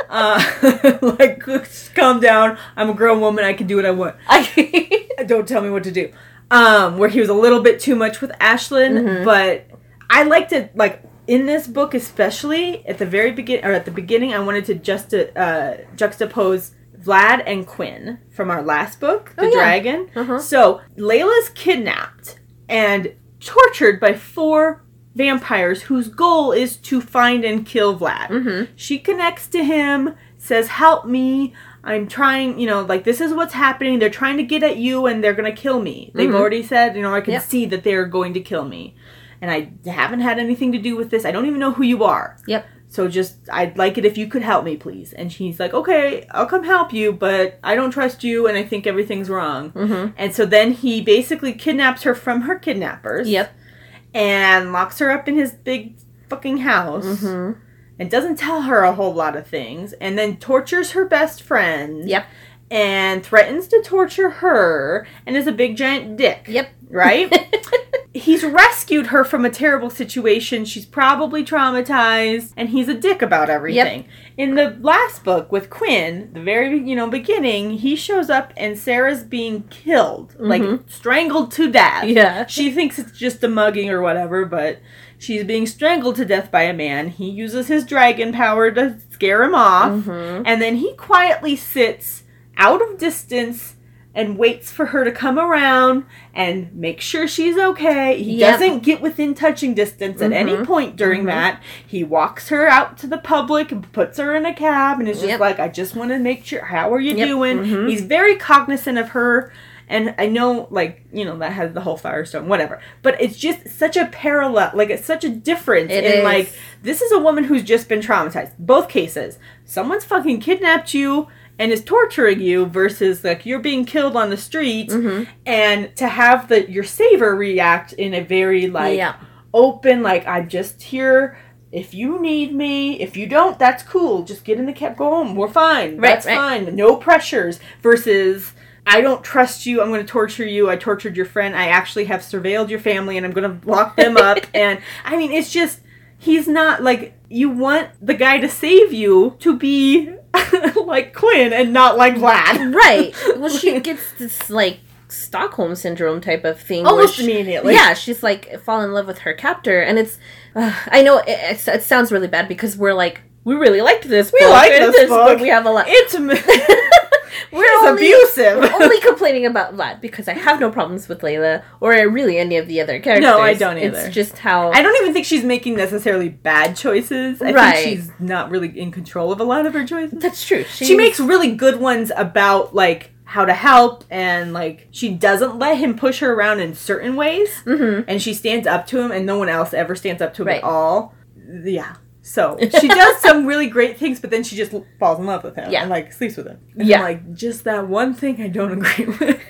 uh, like, calm down. I'm a grown woman. I can do what I want. I... Don't tell me what to do. Um, where he was a little bit too much with Ashlyn, Mhm. but I liked it, like, in this book, especially at the very begin or at the beginning, I wanted to just uh, juxtapose Vlad and Quinn from our last book, The oh, yeah. Dragon. Uh-huh. So Layla's kidnapped and tortured by four vampires whose goal is to find and kill Vlad. Mm-hmm. She connects to him, says, help me. I'm trying, you know, like, this is what's happening. They're trying to get at you and they're going to kill me. They've mm-hmm. already said, you know, I can yep. see that they're going to kill me. And I haven't had anything to do with this. I don't even know who you are. Yep. So just, I'd like it if you could help me, please. And she's like, okay, I'll come help you, but I don't trust you and I think everything's wrong. Mm-hmm. And so then he basically kidnaps her from her kidnappers. Yep. And locks her up in his big fucking house. Mm-hmm. And doesn't tell her a whole lot of things. And then tortures her best friend. Yep. And threatens to torture her. And is a big giant dick. Yep. Right? He's rescued her from a terrible situation. She's probably traumatized. And he's a dick about everything. Yep. In the last book with Quinn, the very, you know, beginning, he shows up and Sarah's being killed. Mm-hmm. Like, strangled to death. Yeah. She thinks it's just a mugging or whatever, but she's being strangled to death by a man. He uses his dragon power to scare him off. Mm-hmm. And then he quietly sits out of distance and waits for her to come around and make sure she's okay. He yep. doesn't get within touching distance mm-hmm. at any point during mm-hmm. that. He walks her out to the public and puts her in a cab and is just yep. like, I just want to make sure, how are you yep. doing? Mm-hmm. He's very cognizant of her. And I know, like, you know, that has the whole Firestone, whatever. But it's just such a parallel, like, it's such a difference it in, is. like, this is a woman who's just been traumatized. Both cases. Someone's fucking kidnapped you and is torturing you versus, like, you're being killed on the street. Mm-hmm. And to have the your saver react in a very, like, yeah. open, like, I'm just here if you need me. If you don't, that's cool. Just get in the cab, go home. We're fine. Right, that's right. fine. No pressures. Versus, I don't trust you. I'm going to torture you. I tortured your friend. I actually have surveilled your family and I'm going to lock them up. And, I mean, it's just, he's not, like, you want the guy to save you to be like Quinn and not like Vlad. Right. Well, she gets this, like, Stockholm Syndrome type of thing. Almost she, immediately. Yeah, she's, like, fall in love with her captor. And it's, uh, I know it, it, it sounds really bad because we're, like, we really liked this we book. We like this, this book. But we have a lot. It's We're He's only, abusive. We're only complaining about Vlad because I have no problems with Layla or really any of the other characters. No, I don't either. It's just how... I don't even think she's making necessarily bad choices. I right. think she's not really in control of a lot of her choices. That's true. She's... She makes really good ones about, like, how to help and, like, she doesn't let him push her around in certain ways. Mm-hmm. And she stands up to him and no one else ever stands up to him right. at all. Yeah. So, she does some really great things, but then she just falls in love with him yeah. and, like, sleeps with him. And yeah. I'm like, just that one thing I don't agree with.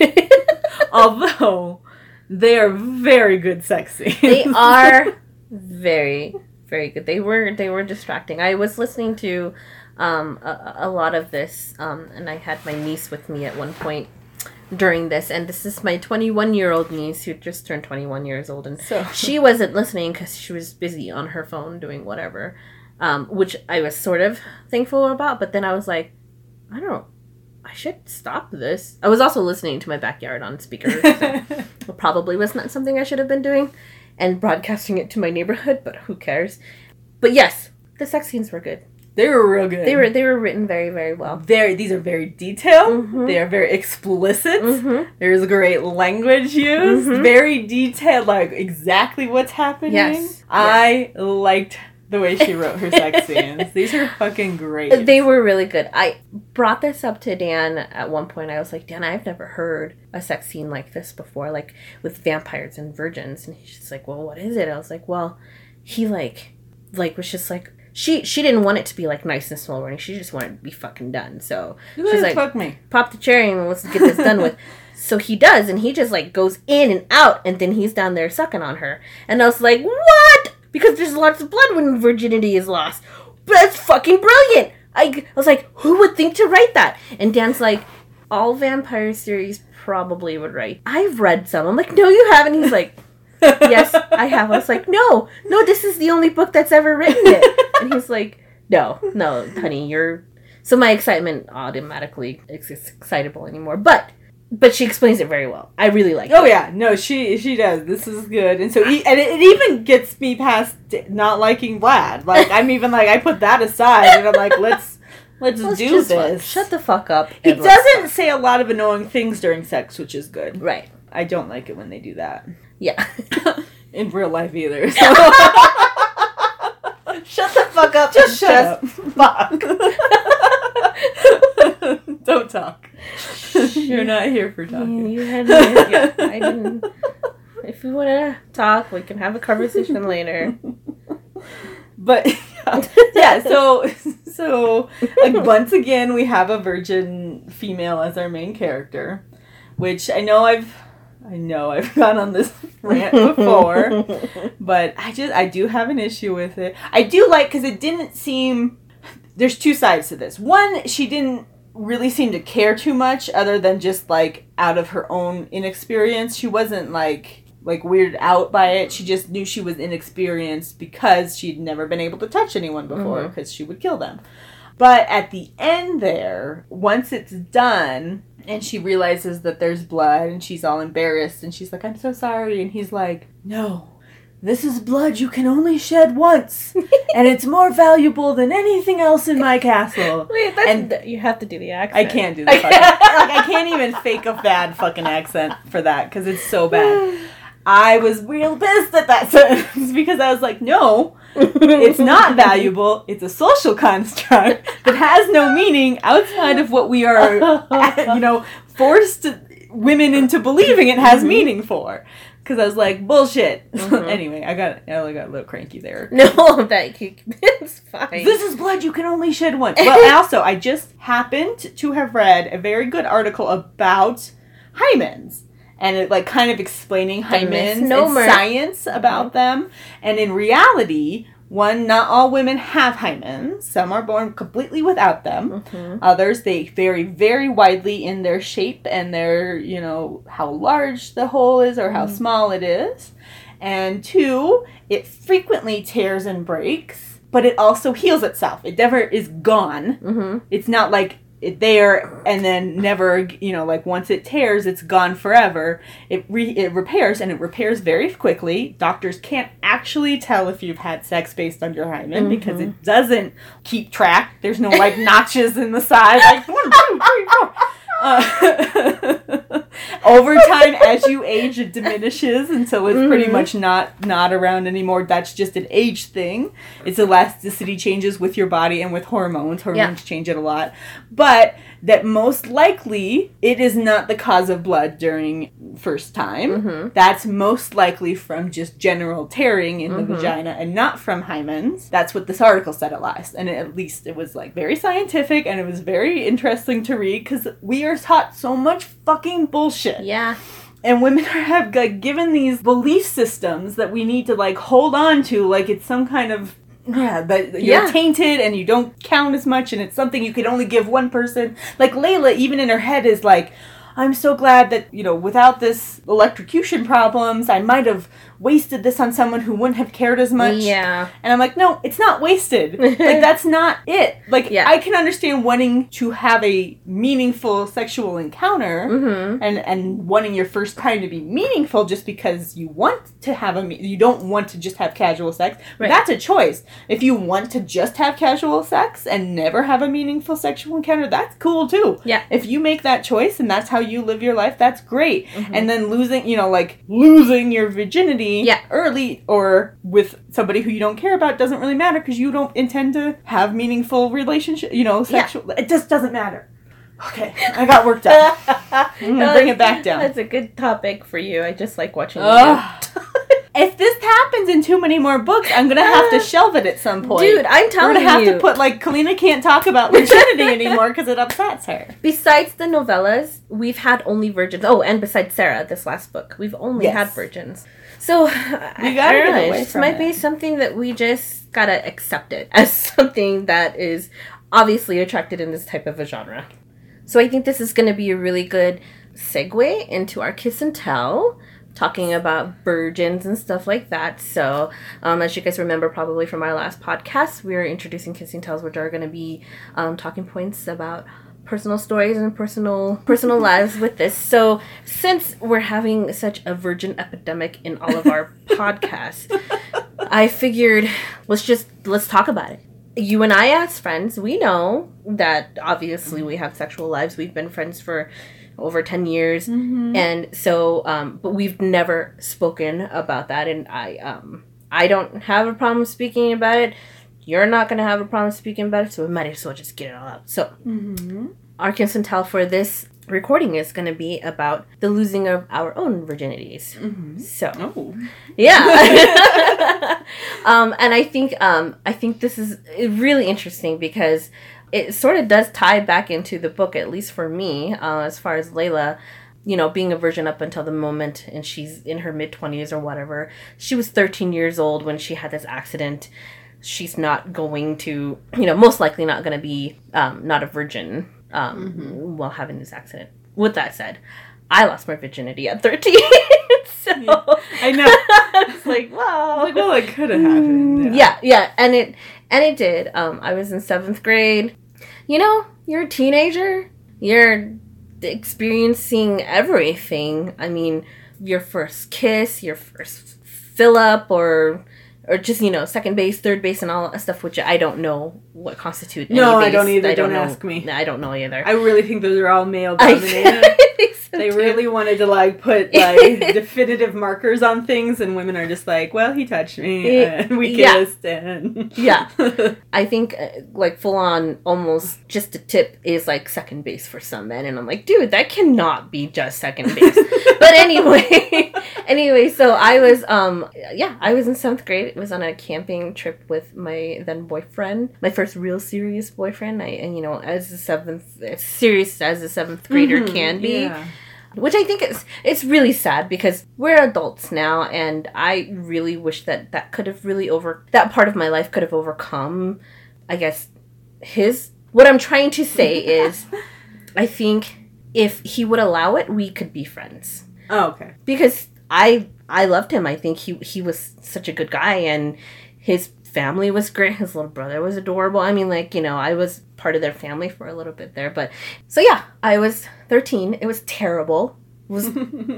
Although, they are very good sex scenes. They are very, very good. They were they were distracting. I was listening to um, a, a lot of this, um, and I had my niece with me at one point during this, and this is my twenty-one-year-old niece who just turned twenty-one years old, and so she wasn't listening because she was busy on her phone doing whatever, um, which I was sort of thankful about, but then I was like, I don't know, I should stop this. I was also listening to my backyard on speakers, so it probably was not something I should have been doing, and broadcasting it to my neighborhood, but who cares? But yes, the sex scenes were good. They were real good. They were they were written very, very well. Very, these are very detailed. Mm-hmm. They are very explicit. Mm-hmm. There's great language used. Mm-hmm. Very detailed, like exactly what's happening. Yes. I yes. liked the way she wrote her sex scenes. These are fucking great. They were really good. I brought this up to Dan at one point. I was like, Dan, I've never heard a sex scene like this before, like with vampires and virgins. And he's just like, well, what is it? I was like, well, he like, like was just like, She she didn't want it to be, like, nice and slow running. She just wanted it to be fucking done. So you she's like, fuck me. Pop the cherry and let's get this done with. So he does, and he just, like, goes in and out, and then he's down there sucking on her. And I was like, what? Because there's lots of blood when virginity is lost. That's fucking brilliant. I, I was like, who would think to write that? And Dan's like, all vampire series probably would write. I've read some. I'm like, no, you haven't. He's like... Yes, I have. I was like, no, no, this is the only book that's ever written it. And he's like, no, no, honey, you're... So my excitement automatically is excitable anymore. But But she explains it very well. I really like it. Oh, yeah. No, she she does. This is good. And so, e- and it, it even gets me past not liking Vlad. Like, I'm even like, I put that aside, and I'm like, let's, let's, let's do just this. Shut the fuck up. He doesn't say a lot of annoying things during sex, which is good. Right. I don't like it when they do that. Yeah. In real life either. So. Shut the fuck up. Just shut up. Fuck. Don't talk. You're not here for talking. You had yeah, I didn't. If you want to talk, we can have a conversation later. But yeah, yeah so so like, once again we have a virgin female as our main character, which I know I've I know I've gone on this rant before, but I just I do have an issue with it. I do like because it didn't seem. There's two sides to this. One, she didn't really seem to care too much, other than just like out of her own inexperience. She wasn't like like weirded out by it. She just knew she was inexperienced because she'd never been able to touch anyone before because mm-hmm. she would kill them. But at the end there, once it's done and she realizes that there's blood and she's all embarrassed and she's like, I'm so sorry. And he's like, no, this is blood you can only shed once. And it's more valuable than anything else in my castle. Wait, that's, and you have to do the accent. I can't do the fucking like I can't even fake a bad fucking accent for that because it's so bad. I was real pissed at that sentence because I was like, no, it's not valuable. It's a social construct that has no meaning outside of what we are, you know, forced women into believing it has meaning for. Because I was like, bullshit. Mm-hmm. Anyway, I got I got a little cranky there. No, that it's fine. This is blood you can only shed once. Well, also, I just happened to have read a very good article about hymens. And it, like, kind of explaining hymens and science about them. And in reality, one, not all women have hymens. Some are born completely without them. Mm-hmm. Others, they vary very widely in their shape and their, you know, how large the hole is or how mm-hmm. small it is. And two, it frequently tears and breaks, but it also heals itself. It never is gone. Mm-hmm. It's not like it there and then never, you know, like once it tears, it's gone forever. It re- it repairs, and it repairs very quickly. Doctors can't actually tell if you've had sex based on your hymen mm-hmm. because it doesn't keep track. There's no like notches in the side, like one, two, three, four. Uh, over time, as you age, it diminishes until it's mm-hmm. pretty much not not around anymore. That's just an age thing. Its elasticity changes with your body and with hormones. Hormones yeah. change it a lot. But that most likely it is not the cause of blood during first time. Mm-hmm. That's most likely from just general tearing in mm-hmm. the vagina and not from hymens. That's what this article said at last. And at least it was like very scientific and it was very interesting to read because we are taught so much fucking bullshit. Yeah. And women are have like, given these belief systems that we need to like hold on to like it's some kind of yeah, that you're yeah. tainted and you don't count as much and it's something you could only give one person. Like Layla, even in her head, is like, I'm so glad that, you know, without this electrocution problems, I might have wasted this on someone who wouldn't have cared as much. Yeah. And I'm like, no, it's not wasted. Like, that's not it. Like, yeah. I can understand wanting to have a meaningful sexual encounter mm-hmm. and, and wanting your first time to be meaningful just because you want to have a, you don't want to just have casual sex. Right. That's a choice. If you want to just have casual sex and never have a meaningful sexual encounter, that's cool too. Yeah. If you make that choice and that's how you live your life, that's great. Mm-hmm. And then losing, you know, like losing your virginity yeah. early or with somebody who you don't care about doesn't really matter because you don't intend to have meaningful relationship, you know, sexual. Yeah. It just doesn't matter. Okay, I got worked up. I'm gonna bring it back down. That's a good topic for you. I just like watching you. If this happens in too many more books, I'm gonna have to shelve it at some point. Dude, I'm telling you. We're gonna have to put, like, Kalina can't talk about virginity anymore because it upsets her. Besides the novellas, we've had only virgins. Oh, and besides Sarah, this last book, we've only yes. had virgins. So, we gotta I don't get know, away this from might it. be something that we just gotta accept it as something that is obviously attracted in this type of a genre. So I think this is gonna be a really good segue into our Kiss and Tell, talking about virgins and stuff like that. So, um, as you guys remember probably from our last podcast, we are introducing Kissing Tells, which are going to be um, talking points about personal stories and personal personal lives with this. So since we're having such a virgin epidemic in all of our podcasts, I figured let's just let's talk about it. You and I as friends, we know that obviously we have sexual lives. We've been friends for over ten years. Mm-hmm. And so, um, but we've never spoken about that. And I, um, I don't have a problem speaking about it. You're not going to have a problem speaking about it. So we might as well just get it all out. So mm-hmm. our kiss and tell for this recording is going to be about the losing of our own virginities. Mm-hmm. So, oh. yeah. um, and I think, um, I think this is really interesting because it sort of does tie back into the book, at least for me, uh, as far as Layla, you know, being a virgin up until the moment, and she's in her mid-twenties or whatever. She was thirteen years old when she had this accident. She's not going to, you know, most likely not going to be um, not a virgin um, mm-hmm. while having this accident. With that said, I lost my virginity at thirteen. So yeah, I know. It's like, wow. Like, well, it could have happened. Yeah. yeah, yeah, and it and it did. Um, I was in seventh grade. You know, you're a teenager. You're experiencing everything. I mean, your first kiss, your first fill up, or or just, you know, second base, third base, and all that stuff, which I don't know what constitutes. No, any I don't base. either. I don't, don't know. ask me. I don't know either. I really think those are all male dominated. So they too. really wanted to, like, put, like, definitive markers on things, and women are just like, well, he touched me, and we kissed, yeah. and... yeah. I think, uh, like, full-on, almost just a tip is, like, second base for some men, and I'm like, dude, that cannot be just second base. But anyway, anyway, so I was, um, yeah, I was in seventh grade. It was on a camping trip with my then boyfriend, my first real serious boyfriend. I, and, you know, as a seventh, as serious as a seventh grader mm-hmm. can be. Yeah. Which I think is it's really sad because we're adults now, and I really wish that that could have really over that part of my life could have overcome, I guess, his. What I'm trying to say is, I think if he would allow it, we could be friends. Oh, okay. Because I I loved him. I think he he was such a good guy, and his family was great. His little brother was adorable. I mean, like, you know, I was part of their family for a little bit there. But so, yeah, I was thirteen. It was terrible. It was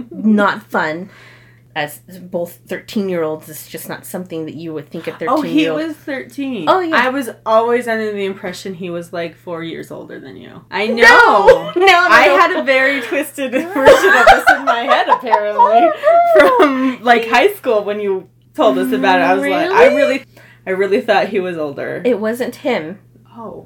not fun. As both thirteen-year-olds, it's just not something that you would think of thirteen-year-old. Oh, he was thirteen. Oh, yeah. I was always under the impression he was, like, four years older than you. I know. No, no, no. I had a very twisted version of this in my head, apparently, from, like, high school when you told us about it. I was really? like, I really... I really thought he was older. It wasn't him. Oh.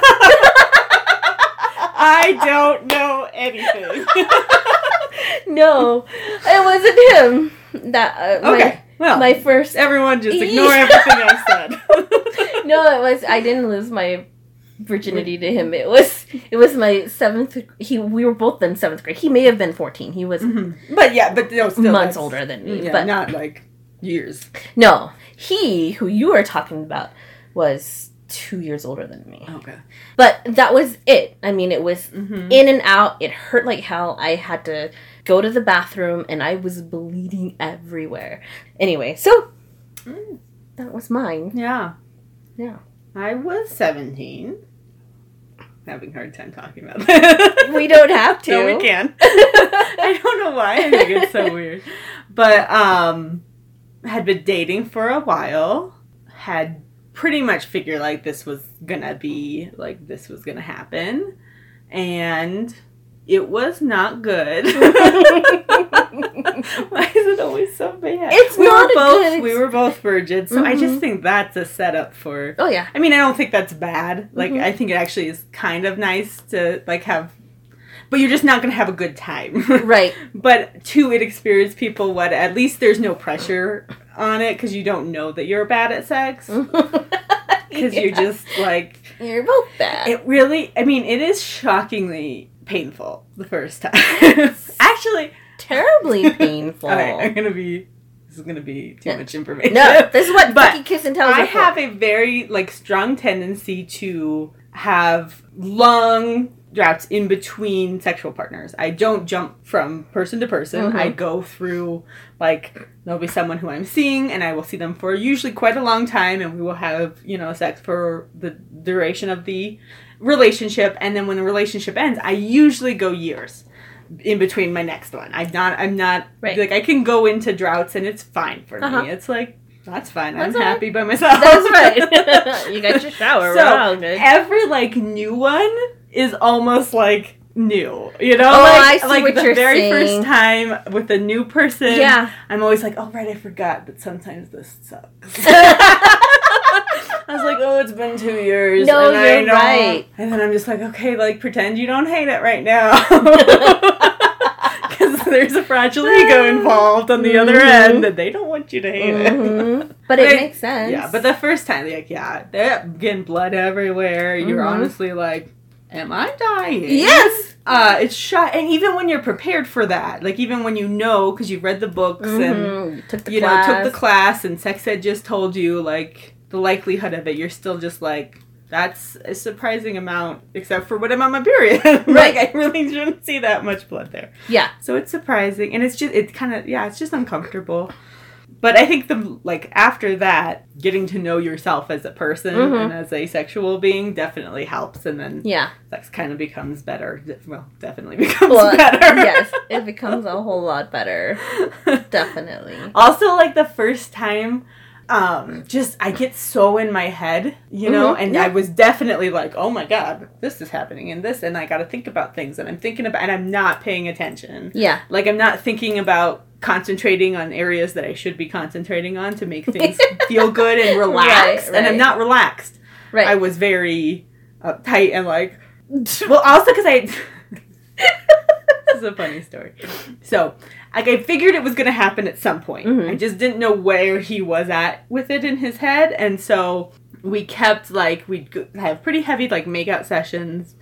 I don't know anything. No, it wasn't him. That uh, okay. My, well, my first. Everyone just ignore everything I said. No, it was. I didn't lose my virginity to him. It was. It was my seventh. He. We were both in seventh grade. He may have been fourteen. He was. Mm-hmm. But yeah, but no, still months older than me. Yeah, but not like years. No, he who you were talking about was two years older than me. Okay. But that was it. I mean, it was mm-hmm. in and out. It hurt like hell. I had to go to the bathroom, and I was bleeding everywhere. Anyway, so mm. that was mine. Yeah. Yeah. I was seventeen. Having a hard time talking about that. We don't have to. No, we can. I don't know why. I think it's so weird. But, um, had been dating for a while. Had pretty much figured, like, this was gonna be, like, this was gonna happen. And it was not good. Why is it always so bad? It's we not were both, good. We were both virgins, so Mm-hmm. I just think that's a setup for... Oh, yeah. I mean, I don't think that's bad. Like, Mm-hmm. I think it actually is kind of nice to, like, have... But you're just not going to have a good time. Right. But to inexperienced people, what, at least there's no pressure on it because you don't know that you're bad at sex. Because Yeah. you're just, like... You're both bad. It really... I mean, it is shockingly painful the first time. Actually... Terribly painful. Okay, I'm going to be... This is going to be too much information. No, this is what But Becky Kiss and Tells I are for. have a very, like, strong tendency to have long droughts in between sexual partners. I don't jump from person to person. Mm-hmm. I go through, like, there'll be someone who I'm seeing, and I will see them for usually quite a long time, and we will have, you know, sex for the duration of the relationship, and then when the relationship ends, I usually go years in between my next one. I'm not, I'm not, right. like, I can go into droughts and it's fine for uh-huh. me. It's like, that's fine. That's I'm right. happy by myself. That's right. You got your shower. So, wow, good. every, like, new one is almost, like, new. You know? Oh, like, I see like what the you're very saying. first time with a new person, yeah. I'm always like, oh, right, I forgot, but sometimes this sucks. I was like, oh, it's been two years. No, and you're I know. right. And then I'm just like, okay, like, pretend you don't hate it right now. Because there's a fragile ego involved on the mm-hmm. other end, and they don't want you to hate mm-hmm. it. But it makes sense. Yeah, but the first time, like, yeah, they're getting blood everywhere. Mm-hmm. You're honestly like, am I dying? Yes! Uh, it's shot, and even when you're prepared for that, like, even when you know, because you've read the books, mm-hmm. and, you, took the, you class. know, took the class, and sex ed just told you, like, the likelihood of it, you're still just like, that's a surprising amount, except for when I'm on my period. Right. Like, I really shouldn't see that much blood there. Yeah. So it's surprising, and it's just, it's kind of, yeah, it's just uncomfortable. But I think the, like, after that, getting to know yourself as a person mm-hmm. and as a sexual being definitely helps, and then yeah. sex kind of becomes better. Well, definitely becomes well, better. Yes, it becomes a whole lot better. Definitely. Also, like, the first time, um, just, I get so in my head, you know, mm-hmm. and yeah. I was definitely like, oh my god, this is happening and this, and I gotta think about things, and I'm thinking about, and I'm not paying attention. Yeah. Like, I'm not thinking about concentrating on areas that I should be concentrating on to make things feel good and relaxed, right, right. and I'm not relaxed. Right. I was very uptight and like, well, also because I, this is a funny story. So, like, I figured it was going to happen at some point. Mm-hmm. I just didn't know where he was at with it in his head, and so we kept, like, we'd have pretty heavy, like, make-out sessions,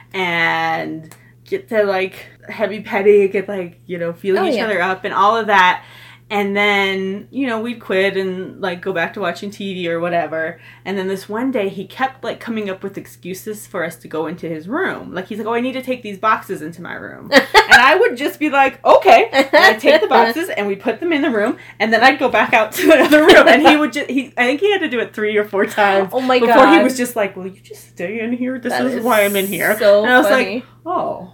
and get to, like, heavy petting, get, like, you know, feeling oh, each yeah. other up and all of that. And then, you know, we'd quit and, like, go back to watching T V or whatever. And then this one day, he kept, like, coming up with excuses for us to go into his room. Like, he's like, oh, I need to take these boxes into my room. And I would just be like, okay. And I'd take the boxes, and we'd put them in the room, and then I'd go back out to another room. And he would just, he, I think he had to do it three or four times. Oh, my before God. Before he was just like, well, you just stay in here. This is, is why I'm in here. So and I was funny. like, oh,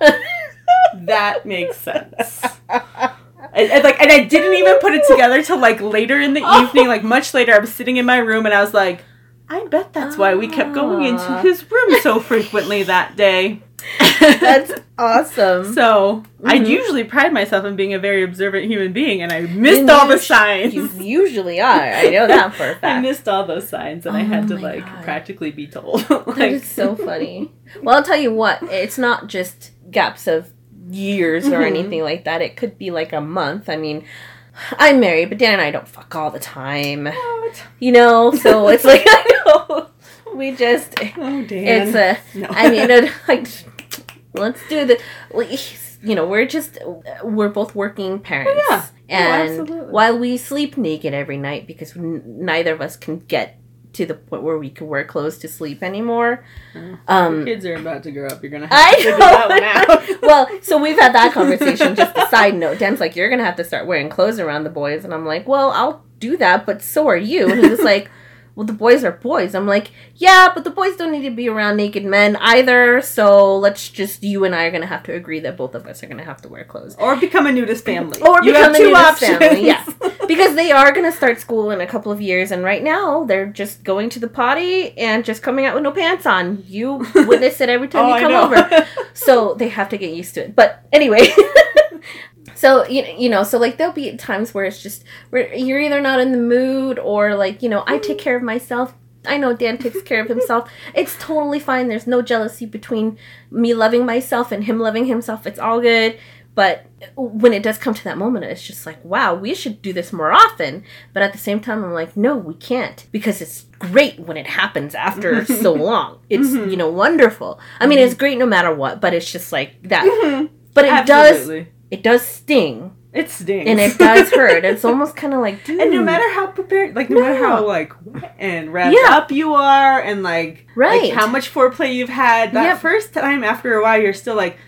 that makes sense. And, and like, and I didn't even put it together till like later in the oh. evening, like much later. I was sitting in my room and I was like, I bet that's why we kept going into his room so frequently that day. That's awesome. So mm-hmm. I usually pride myself on being a very observant human being, and I missed you all the signs. You usually are. I know that for a fact. I missed all those signs, and oh I had to like God. practically be told. Like, that is so funny. Well, I'll tell you what. It's not just gaps of years or mm-hmm. anything like that. It could be like a month. I mean, I'm married, but Dan and I don't fuck all the time. What? You know, so it's like, I know, we just, oh, Dan. It's a, no. I mean, it, like, let's do the, you know, we're just, we're both working parents. Oh, yeah. And oh, while we sleep naked every night because n- neither of us can get to the point where we can wear clothes to sleep anymore. Mm. Um, Your kids are about to grow up. You're going to have to figure that one out. Well, so we've had that conversation. Just a side note. Dan's like, you're going to have to start wearing clothes around the boys. And I'm like, well, I'll do that, but so are you. And he was like, well, the boys are boys. I'm like, yeah, but the boys don't need to be around naked men either. So let's just, you and I are going to have to agree that both of us are going to have to wear clothes. Or become a nudist family. Or you become have a two nudist options. family, yeah. Because they are going to start school in a couple of years. And right now, they're just going to the potty and just coming out with no pants on. You witness it every time oh, you come over. So they have to get used to it. But anyway... So, you, you know, so, like, there'll be times where it's just, where you're either not in the mood or, like, you know, I take care of myself. I know Dan takes care of himself. It's totally fine. There's no jealousy between me loving myself and him loving himself. It's all good. But when it does come to that moment, it's just like, wow, we should do this more often. But at the same time, I'm like, no, we can't. Because it's great when it happens after so long. It's, mm-hmm. you know, wonderful. I mean, mm-hmm. it's great no matter what. But it's just like that. Mm-hmm. But it Absolutely. does... It does sting. It stings. And it does hurt. It's almost kind of like, dude. And no matter how prepared, like, no, no. matter how, like, wet and wrapped yeah. up you are, and, like, right. like, how much foreplay you've had, that yep. first time, after a while, you're still like,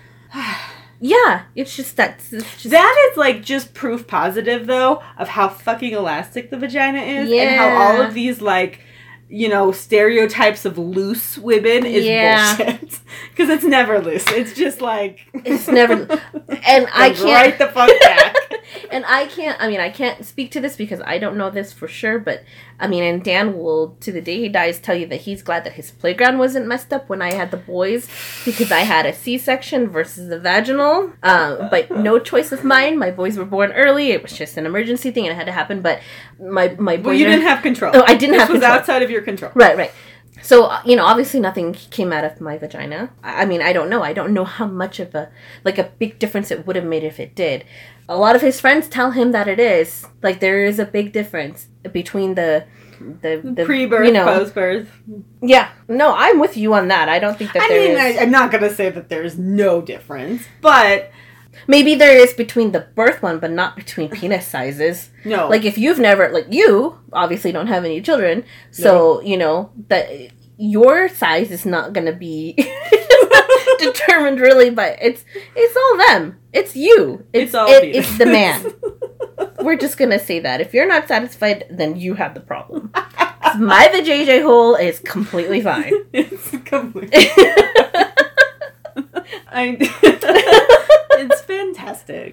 yeah, it's just that. It's just... That is, like, just proof positive, though, of how fucking elastic the vagina is, yeah. and how all of these, like, you know, stereotypes of loose women is Yeah. bullshit. Because it's never loose. It's just like... It's never... And I can't... Right the fuck back. And I can't, I mean, I can't speak to this because I don't know this for sure, but, I mean, and Dan will, to the day he dies, tell you that he's glad that his playground wasn't messed up when I had the boys, because I had a C-section versus a vaginal, uh, but no choice of mine. My boys were born early. It was just an emergency thing, and it had to happen, but my, my boys... Well, you are, didn't have control. Oh, I didn't this have control. This was outside of your control. Right, right. So, uh, you know, obviously nothing came out of my vagina. I I mean, I don't know. I don't know how much of a, like, a big difference it would have made if it did. A lot of his friends tell him that it is. Like, there is a big difference between the... the, the Pre-birth, you know, post-birth. Yeah. No, I'm with you on that. I don't think that I there mean, is... I, I'm not going to say that there's no difference, but... Maybe there is between the birth one, but not between penis sizes. No. Like, if you've never... Like, you obviously don't have any children, so, no. you know, that your size is not going to be determined really by... It's it's all them. It's you. It's, it's all it, It's the man. We're just going to say that. If you're not satisfied, then you have the problem. My vajayjay hole is completely fine. It's completely I... It's fantastic.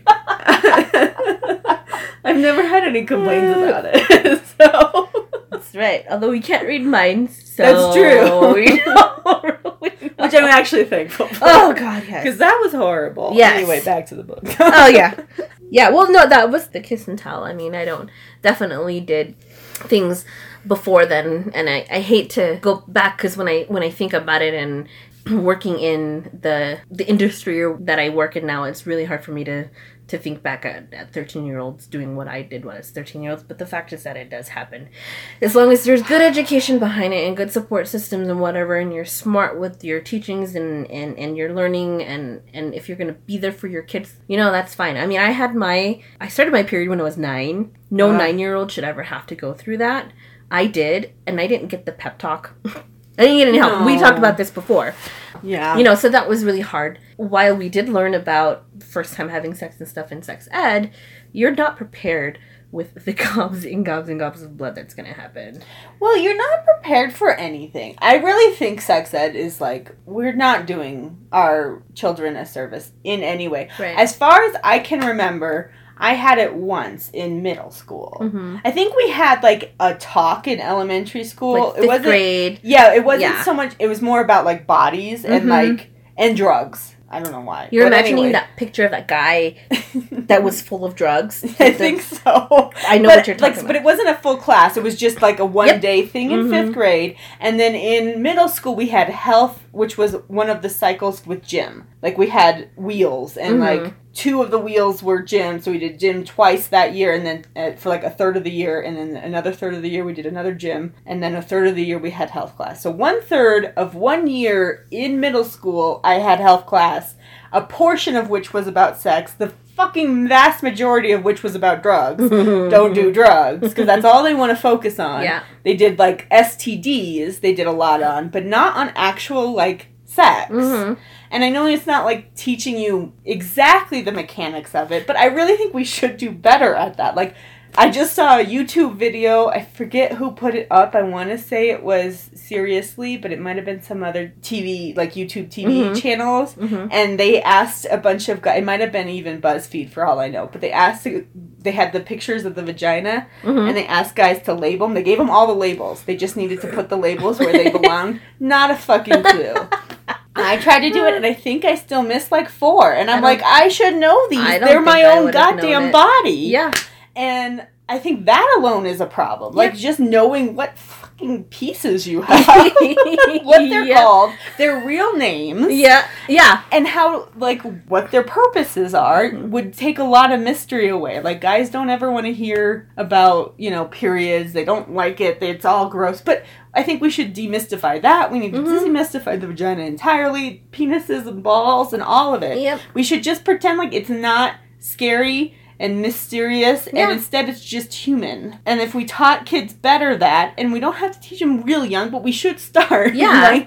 I've never had any complaints about it. So that's right. Although we can't read minds, so that's true. We don't really know. Which I'm actually thankful for. Oh God, yes. Because that was horrible. Yes. Anyway, back to the book. Oh yeah, yeah. Well, no, that was the kiss and tell. I mean, I don't definitely did things before then, and I, I hate to go back because when I when I think about it and working in the the industry that I work in now, it's really hard for me to to think back at, at thirteen year olds doing what I did when I was thirteen year olds, but the fact is that it does happen. As long as there's good education behind it and good support systems and whatever, and you're smart with your teachings and, and, and your learning, and, and if you're going to be there for your kids, you know, that's fine. I mean, I had my, I started my period when I was nine. No uh, nine year old should ever have to go through that. I did, and I didn't get the pep talk. I didn't get any help. No. We talked about this before. Yeah. You know, so that was really hard. While we did learn about first time having sex and stuff in sex ed, you're not prepared with the gobs and gobs and gobs of blood that's going to happen. Well, you're not prepared for anything. I really think sex ed is like, we're not doing our children a service in any way. Right. As far as I can remember, I had it once in middle school. Mm-hmm. I think we had like a talk in elementary school. Like fifth it wasn't grade. Yeah, it wasn't yeah. so much. It was more about like bodies and mm-hmm. like and drugs. I don't know why. You're but imagining anyway. that picture of that guy that was full of drugs. I think so. I know but, what you're talking like, about. But it wasn't a full class. It was just like a one yep. day thing in mm-hmm. fifth grade. And then in middle school we had health, which was one of the cycles with gym. Like we had wheels and mm-hmm. like two of the wheels were gym. So we did gym twice that year, and then uh, for like a third of the year, and then another third of the year we did another gym, and then a third of the year we had health class. So one third of one year in middle school I had health class, a portion of which was about sex, the fucking vast majority of which was about drugs. Don't do drugs, because that's all they want to focus on. Yeah. They did like S T Ds, they did a lot on, but not on actual like sex. Mm-hmm. And I know it's not like teaching you exactly the mechanics of it, but I really think we should do better at that. Like, I just saw a YouTube video. I forget who put it up. I want to say it was Seriously, but it might have been some other T V, like YouTube T V mm-hmm. channels. Mm-hmm. And they asked a bunch of guys. It might have been even BuzzFeed for all I know. But they asked, they had the pictures of the vagina, mm-hmm. and they asked guys to label them. They gave them all the labels. They just needed to put the labels where they belonged. Not a fucking clue. I tried to do it, and I think I still missed like four. And I'm I like, I should know these. I don't They're my I own goddamn body. Yeah. And I think that alone is a problem. Like, yeah. just knowing what fucking pieces you have. What they're yeah. called. Their real names. Yeah. Yeah. And how, like, what their purposes are would take a lot of mystery away. Like, guys don't ever want to hear about, you know, periods. They don't like it. It's all gross. But I think we should demystify that. We need to mm-hmm. demystify the vagina entirely. Penises and balls and all of it. Yep. We should just pretend like it's not scary and mysterious, yeah. and instead it's just human. And if we taught kids better that, and we don't have to teach them real young, but we should start. Yeah. Like,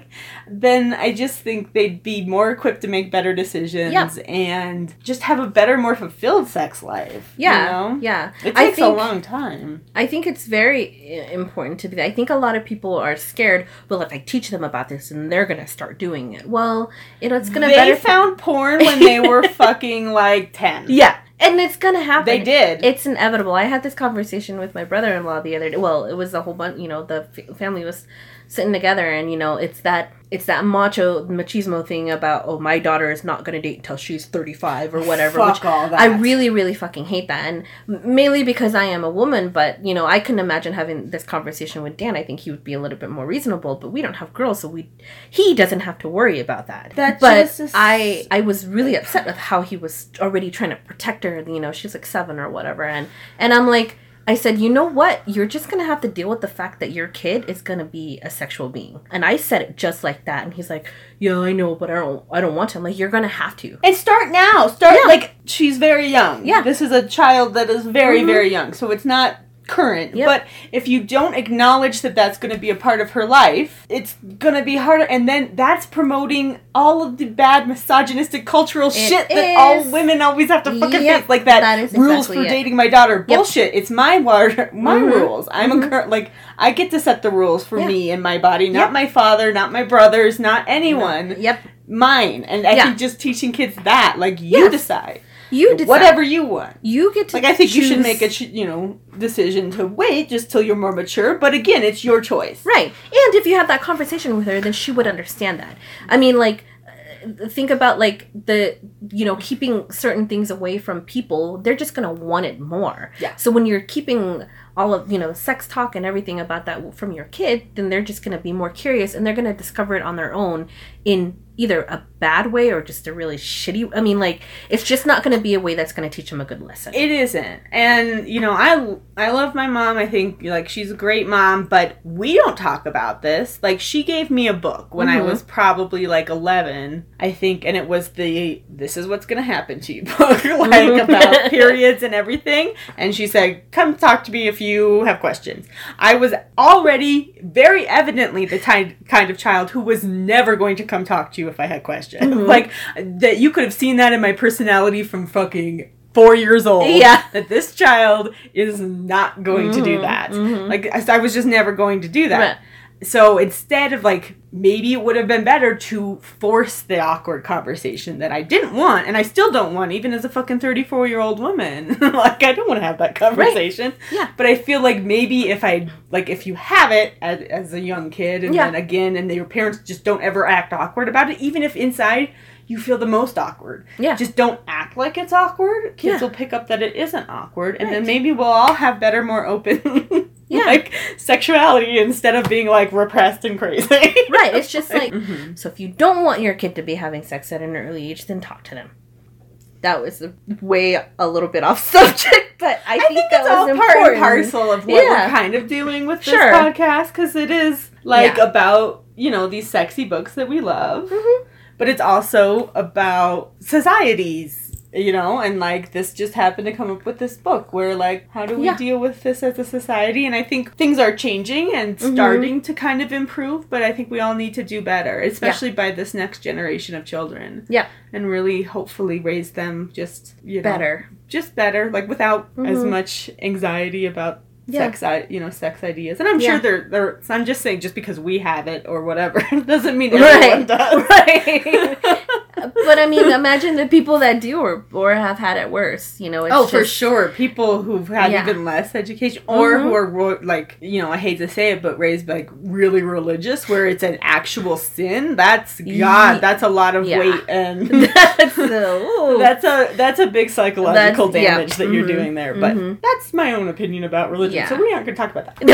then I just think they'd be more equipped to make better decisions Yeah. and just have a better, more fulfilled sex life. Yeah, You know? yeah. It I takes think, a long time. I think it's very i- important to be. I think a lot of people are scared. Well, if I teach them about this, and they're gonna start doing it. Well, you know, it's gonna They better. found porn when they were fucking like ten. Yeah, and it's gonna happen. They did. It's inevitable. I had this conversation with my brother-in-law the other day. Well, it was a whole bunch. You know, the f- family was sitting together, and you know, it's that it's that macho machismo thing about, oh, my daughter is not gonna date until she's thirty-five or whatever. Fuck which all that. I really, really fucking hate that, and mainly because I am a woman. But you know, I couldn't imagine having this conversation with Dan. I think he would be a little bit more reasonable. But we don't have girls, so we he doesn't have to worry about that. That but just is- I I was really upset with how he was already trying to protect her. You know, she's like seven or whatever, and and I'm like, I said, you know what? You're just gonna have to deal with the fact that your kid is gonna be a sexual being. And I said it just like that, and he's like, yeah, I know, but I don't I don't want to. I'm like, you're gonna have to. And start now. Start, Yeah. like, she's very young. Yeah. This is a child that is very, Mhm. very young. So it's not current. Yep. But if you don't acknowledge that that's going to be a part of her life, it's going to be harder. And then that's promoting all of the bad misogynistic cultural It shit that all is. women always have to fucking Yep, face. Like that, that is rules exactly for it. dating my daughter. Yep. Bullshit. It's my water, my Mhm. rules. I'm Mhm. a current, like, I get to set the rules for Yeah. me and my body, not Yep. my father, not my brothers, not anyone. Yep. Mine. And I Yeah. think just teaching kids that, like, you Yes. decide. You decide. Whatever you want. You get to Like, I think you should choose- make a, ch- you know, decision to wait just till you're more mature. But again, it's your choice. Right. And if you have that conversation with her, then she would understand that. I mean, like, uh, think about, like, the, you know, keeping certain things away from people. They're just going to want it more. Yeah. So when you're keeping all of, you know, sex talk and everything about that from your kid, then they're just going to be more curious, and they're going to discover it on their own in either a bad way or just a really shitty, I mean, like, it's just not going to be a way that's going to teach them a good lesson. It isn't. And, you know, I, I love my mom. I think, like, she's a great mom. But we don't talk about this. Like, she gave me a book when I Mhm. was probably, like, eleven, I think. And it was the This Is What's Gonna Happen to You book. Like, about periods and everything. And she said, come talk to me if you have questions. I was already very evidently the ty- kind of child who was never going to come talk to you if I had questions. Mhm. Like, that you could have seen that in my personality from fucking four years old. Yeah. That this child is not going to do Mhm, that. mhm. Like, I, I was just never going to do that. Right. So instead of, like, maybe it would have been better to force the awkward conversation that I didn't want, and I still don't want, even as a fucking thirty-four-year-old woman. Like, I don't want to have that conversation. Yeah. But I feel like maybe if I, like, if you have it as, as a young kid, and Yeah. then again, and your parents just don't ever act awkward about it, even if inside you feel the most awkward. Yeah. Just don't act like it's awkward. Kids Yeah. will pick up that it isn't awkward, and then Right. maybe we'll all have better, more open, Yeah. like, sexuality instead of being, like, repressed and crazy. Right, it's just like, Mhm. so if you don't want your kid to be having sex at an early age, then talk to them. That was a way a little bit off subject, but I, I think, think that it's was all important. part and parcel of what Yeah. we're kind of doing with this Sure. podcast, because it is, like, Yeah. about, you know, these sexy books that we love, Mhm. but it's also about societies. You know, and, like, this just happened to come up with this book where, like, how do we Yeah. deal with this as a society? And I think things are changing and Mhm. starting to kind of improve, but I think we all need to do better, especially by this next generation of children. Yeah. And really, hopefully, raise them just, you know, Better. just better, like, without as Mhm. much anxiety about Yeah. sex, i- you know, sex ideas. And I'm Yeah. sure they're, they're, so I'm just saying, just because we have it or whatever, doesn't mean everyone Right. does. Right. But I mean, imagine the people that do or, or have had it worse. You know, it's Oh, for just- sure. People who've had Yeah. even less education, or Mhm. who are, ro- like, you know, I hate to say it, but raised, like, really religious, where it's an actual sin. That's, Ye- God, that's a lot of Yeah. weight, and That's uh, ooh. that's a that's a big psychological That's- yeah. damage that you're Mhm. doing there. But Mhm. that's my own opinion about religion, Yeah. so we aren't going to talk about that.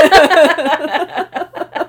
No.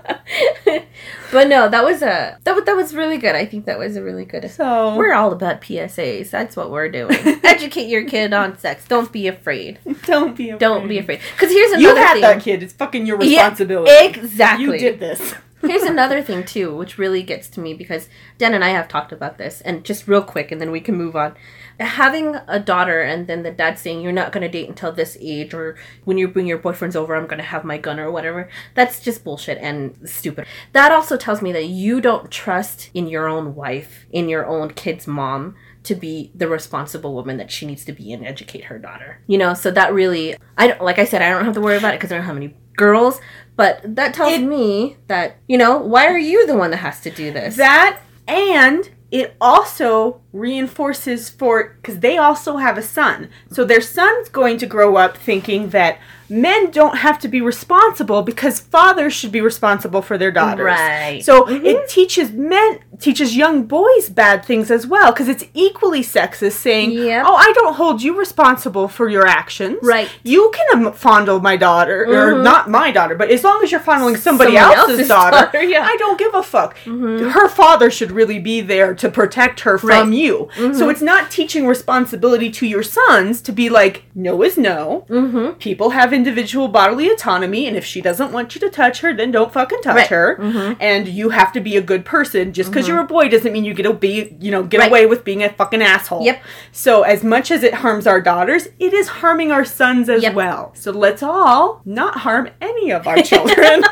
But no, that was a that was, that was really good. I think that was a really good. So We're all about P S As. That's what we're doing. Educate your kid on sex. Don't be afraid. don't be afraid. Don't be afraid. Because here's another You had thing. that kid. It's fucking your Yeah, responsibility. exactly. You did this. Here's another thing, too, which really gets to me, because Dan and I have talked about this, and just real quick, and then we can move on. Having a daughter, and then the dad saying, you're not going to date until this age, or when you bring your boyfriends over, I'm going to have my gun, or whatever. That's just bullshit and stupid. That also tells me that you don't trust in your own wife, in your own kid's mom, to be the responsible woman that she needs to be and educate her daughter. You know, so that really, I don't, like I said, I don't have to worry about it because I don't have any girls, but that tells it, me that, you know, why are you the one that has to do this? That, and it also reinforces for, because they also have a son. So their son's going to grow up thinking that men don't have to be responsible because fathers should be responsible for their daughters. Right. So mm-hmm. it teaches men, teaches young boys bad things as well, because it's equally sexist saying, yep. oh, I don't hold you responsible for your actions. Right. You can fondle my daughter, mm-hmm. or not my daughter, but as long as you're fondling somebody Someone else's, else's daughter, daughter yeah. I don't give a fuck. Mm-hmm. Her father should really be there to protect her from right. you. Mm-hmm. So it's not teaching responsibility to your sons to be like, no is no. Mm-hmm. People have individual bodily autonomy, and if she doesn't want you to touch her, then don't fucking touch right. her. Mm-hmm. And you have to be a good person. Just because mm-hmm. you're a boy doesn't mean you get to be, you know, get right. away with being a fucking asshole. Yep. So as much as it harms our daughters, it is harming our sons as yep. well. So let's all not harm any of our children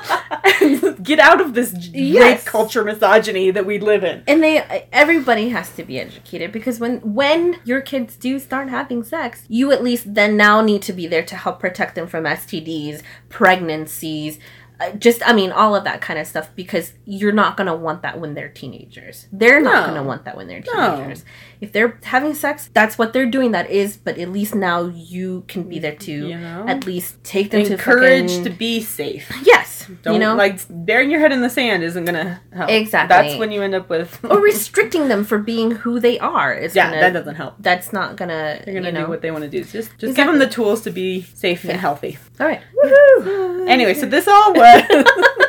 and get out of this yes. rape culture misogyny that we live in. And they, everybody has to be educated, because when when your kids do start having sex, you at least then now need to be there to help protect them from S T Ds, pregnancies, uh, just, I mean, all of that kind of stuff, because you're not going to want that when they're teenagers. They're not No. going to want that when they're No. teenagers. If they're having sex, that's what they're doing, that is, but at least now you can be there to You know? at least take them Encourage to fucking... to be safe. Yes. Don't, you know? like, burying your head in the sand isn't gonna help. Exactly. That's when you end up with... or restricting them for being who they are. Is yeah, gonna, that doesn't help. That's not gonna... They're gonna you know, do what they want to do. Just, just Exactly. give them the tools to be safe Yeah. and healthy. All right. Woohoo! Anyway, so this all was...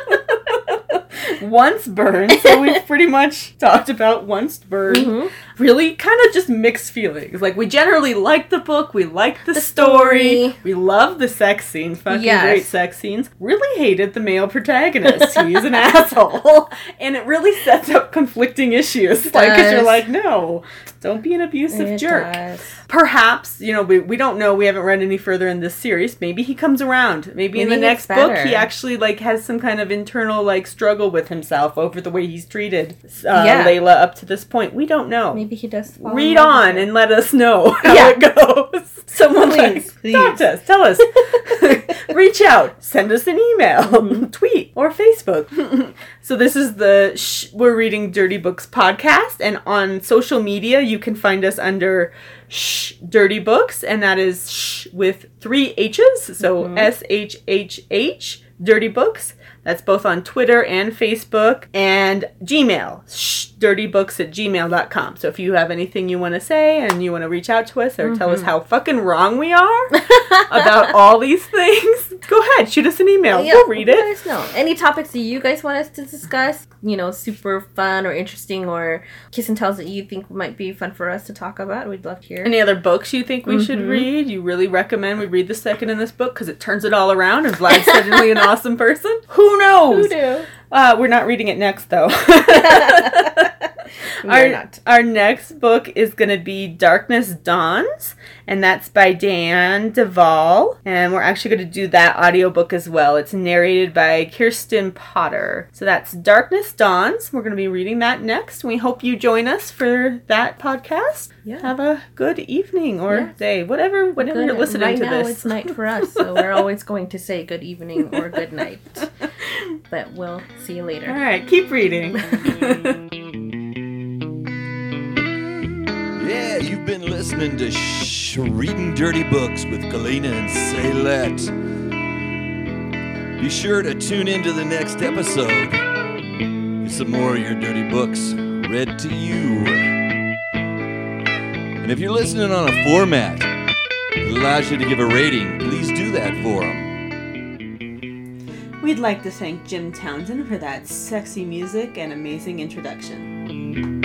Once Burned. So we've pretty much talked about Once Burned. Mm-hmm. Really kind of just mixed feelings. Like, we generally like the book. We like the, The story. story. We love the sex scenes. Fucking Yes. great sex scenes. Really hated the male protagonist. He's an asshole. And it really sets up conflicting issues. Like, because you're does. like, no, don't be an abusive It jerk. does. Perhaps, you know, we, we don't know. We haven't read any further in this series. Maybe he comes around. Maybe, in Maybe the he next gets book, better. he actually, like, has some kind of internal, like, struggle with himself over the way he's treated uh, Yeah. Layla up to this point. We don't know. Maybe he does. fall in Read love on with her. and let us know how Yeah. it goes. Someone Please, like, please. talk to us. Tell us. Reach out. Send us an email. Mm-hmm. Tweet. Or Facebook. So this is the Shh, We're Reading Dirty Books podcast. And on social media, you can find us under Shh Dirty Books. And that is Shh with three H's. So Mm-hmm. S H H H Dirty Books. That's both on Twitter and Facebook and Gmail, shh, dirtybooks at gmail dot com. So if you have anything you want to say and you want to reach out to us or mm-hmm. tell us how fucking wrong we are about all these things, go ahead, shoot us an email. Yeah, we'll read it. Let us know. Any topics that you guys want us to discuss, you know, super fun or interesting, or kiss and tells that you think might be fun for us to talk about, we'd love to hear. Any other books you think we mm-hmm. should read? You really recommend we read the second in this book because it turns it all around and Vlad's suddenly an awesome person? Who knows? Who knew? Uh, we're not reading it next, though. We're our, not. Our next book is going to be Darkness Dawns, and that's by Diane Duvall. And we're actually going to do that audiobook as well. It's narrated by Kirsten Potter. So that's Darkness Dawns. We're going to be reading that next. We hope you join us for that podcast. Yeah. Have a good evening or yes. day, whatever, whenever good. you're listening right to now this. It's night for us, so we're always going to say good evening or good night. But we'll see you later. All right, keep reading. Yeah, you've been listening to Shh, Reading Dirty Books with Kalina and Saylette. Be sure to tune into the next episode. Get some more of your dirty books read to you. And if you're listening on a format that allows you to give a rating, please do that for them. We'd like to thank Jim Townsend for that sexy music and amazing introduction.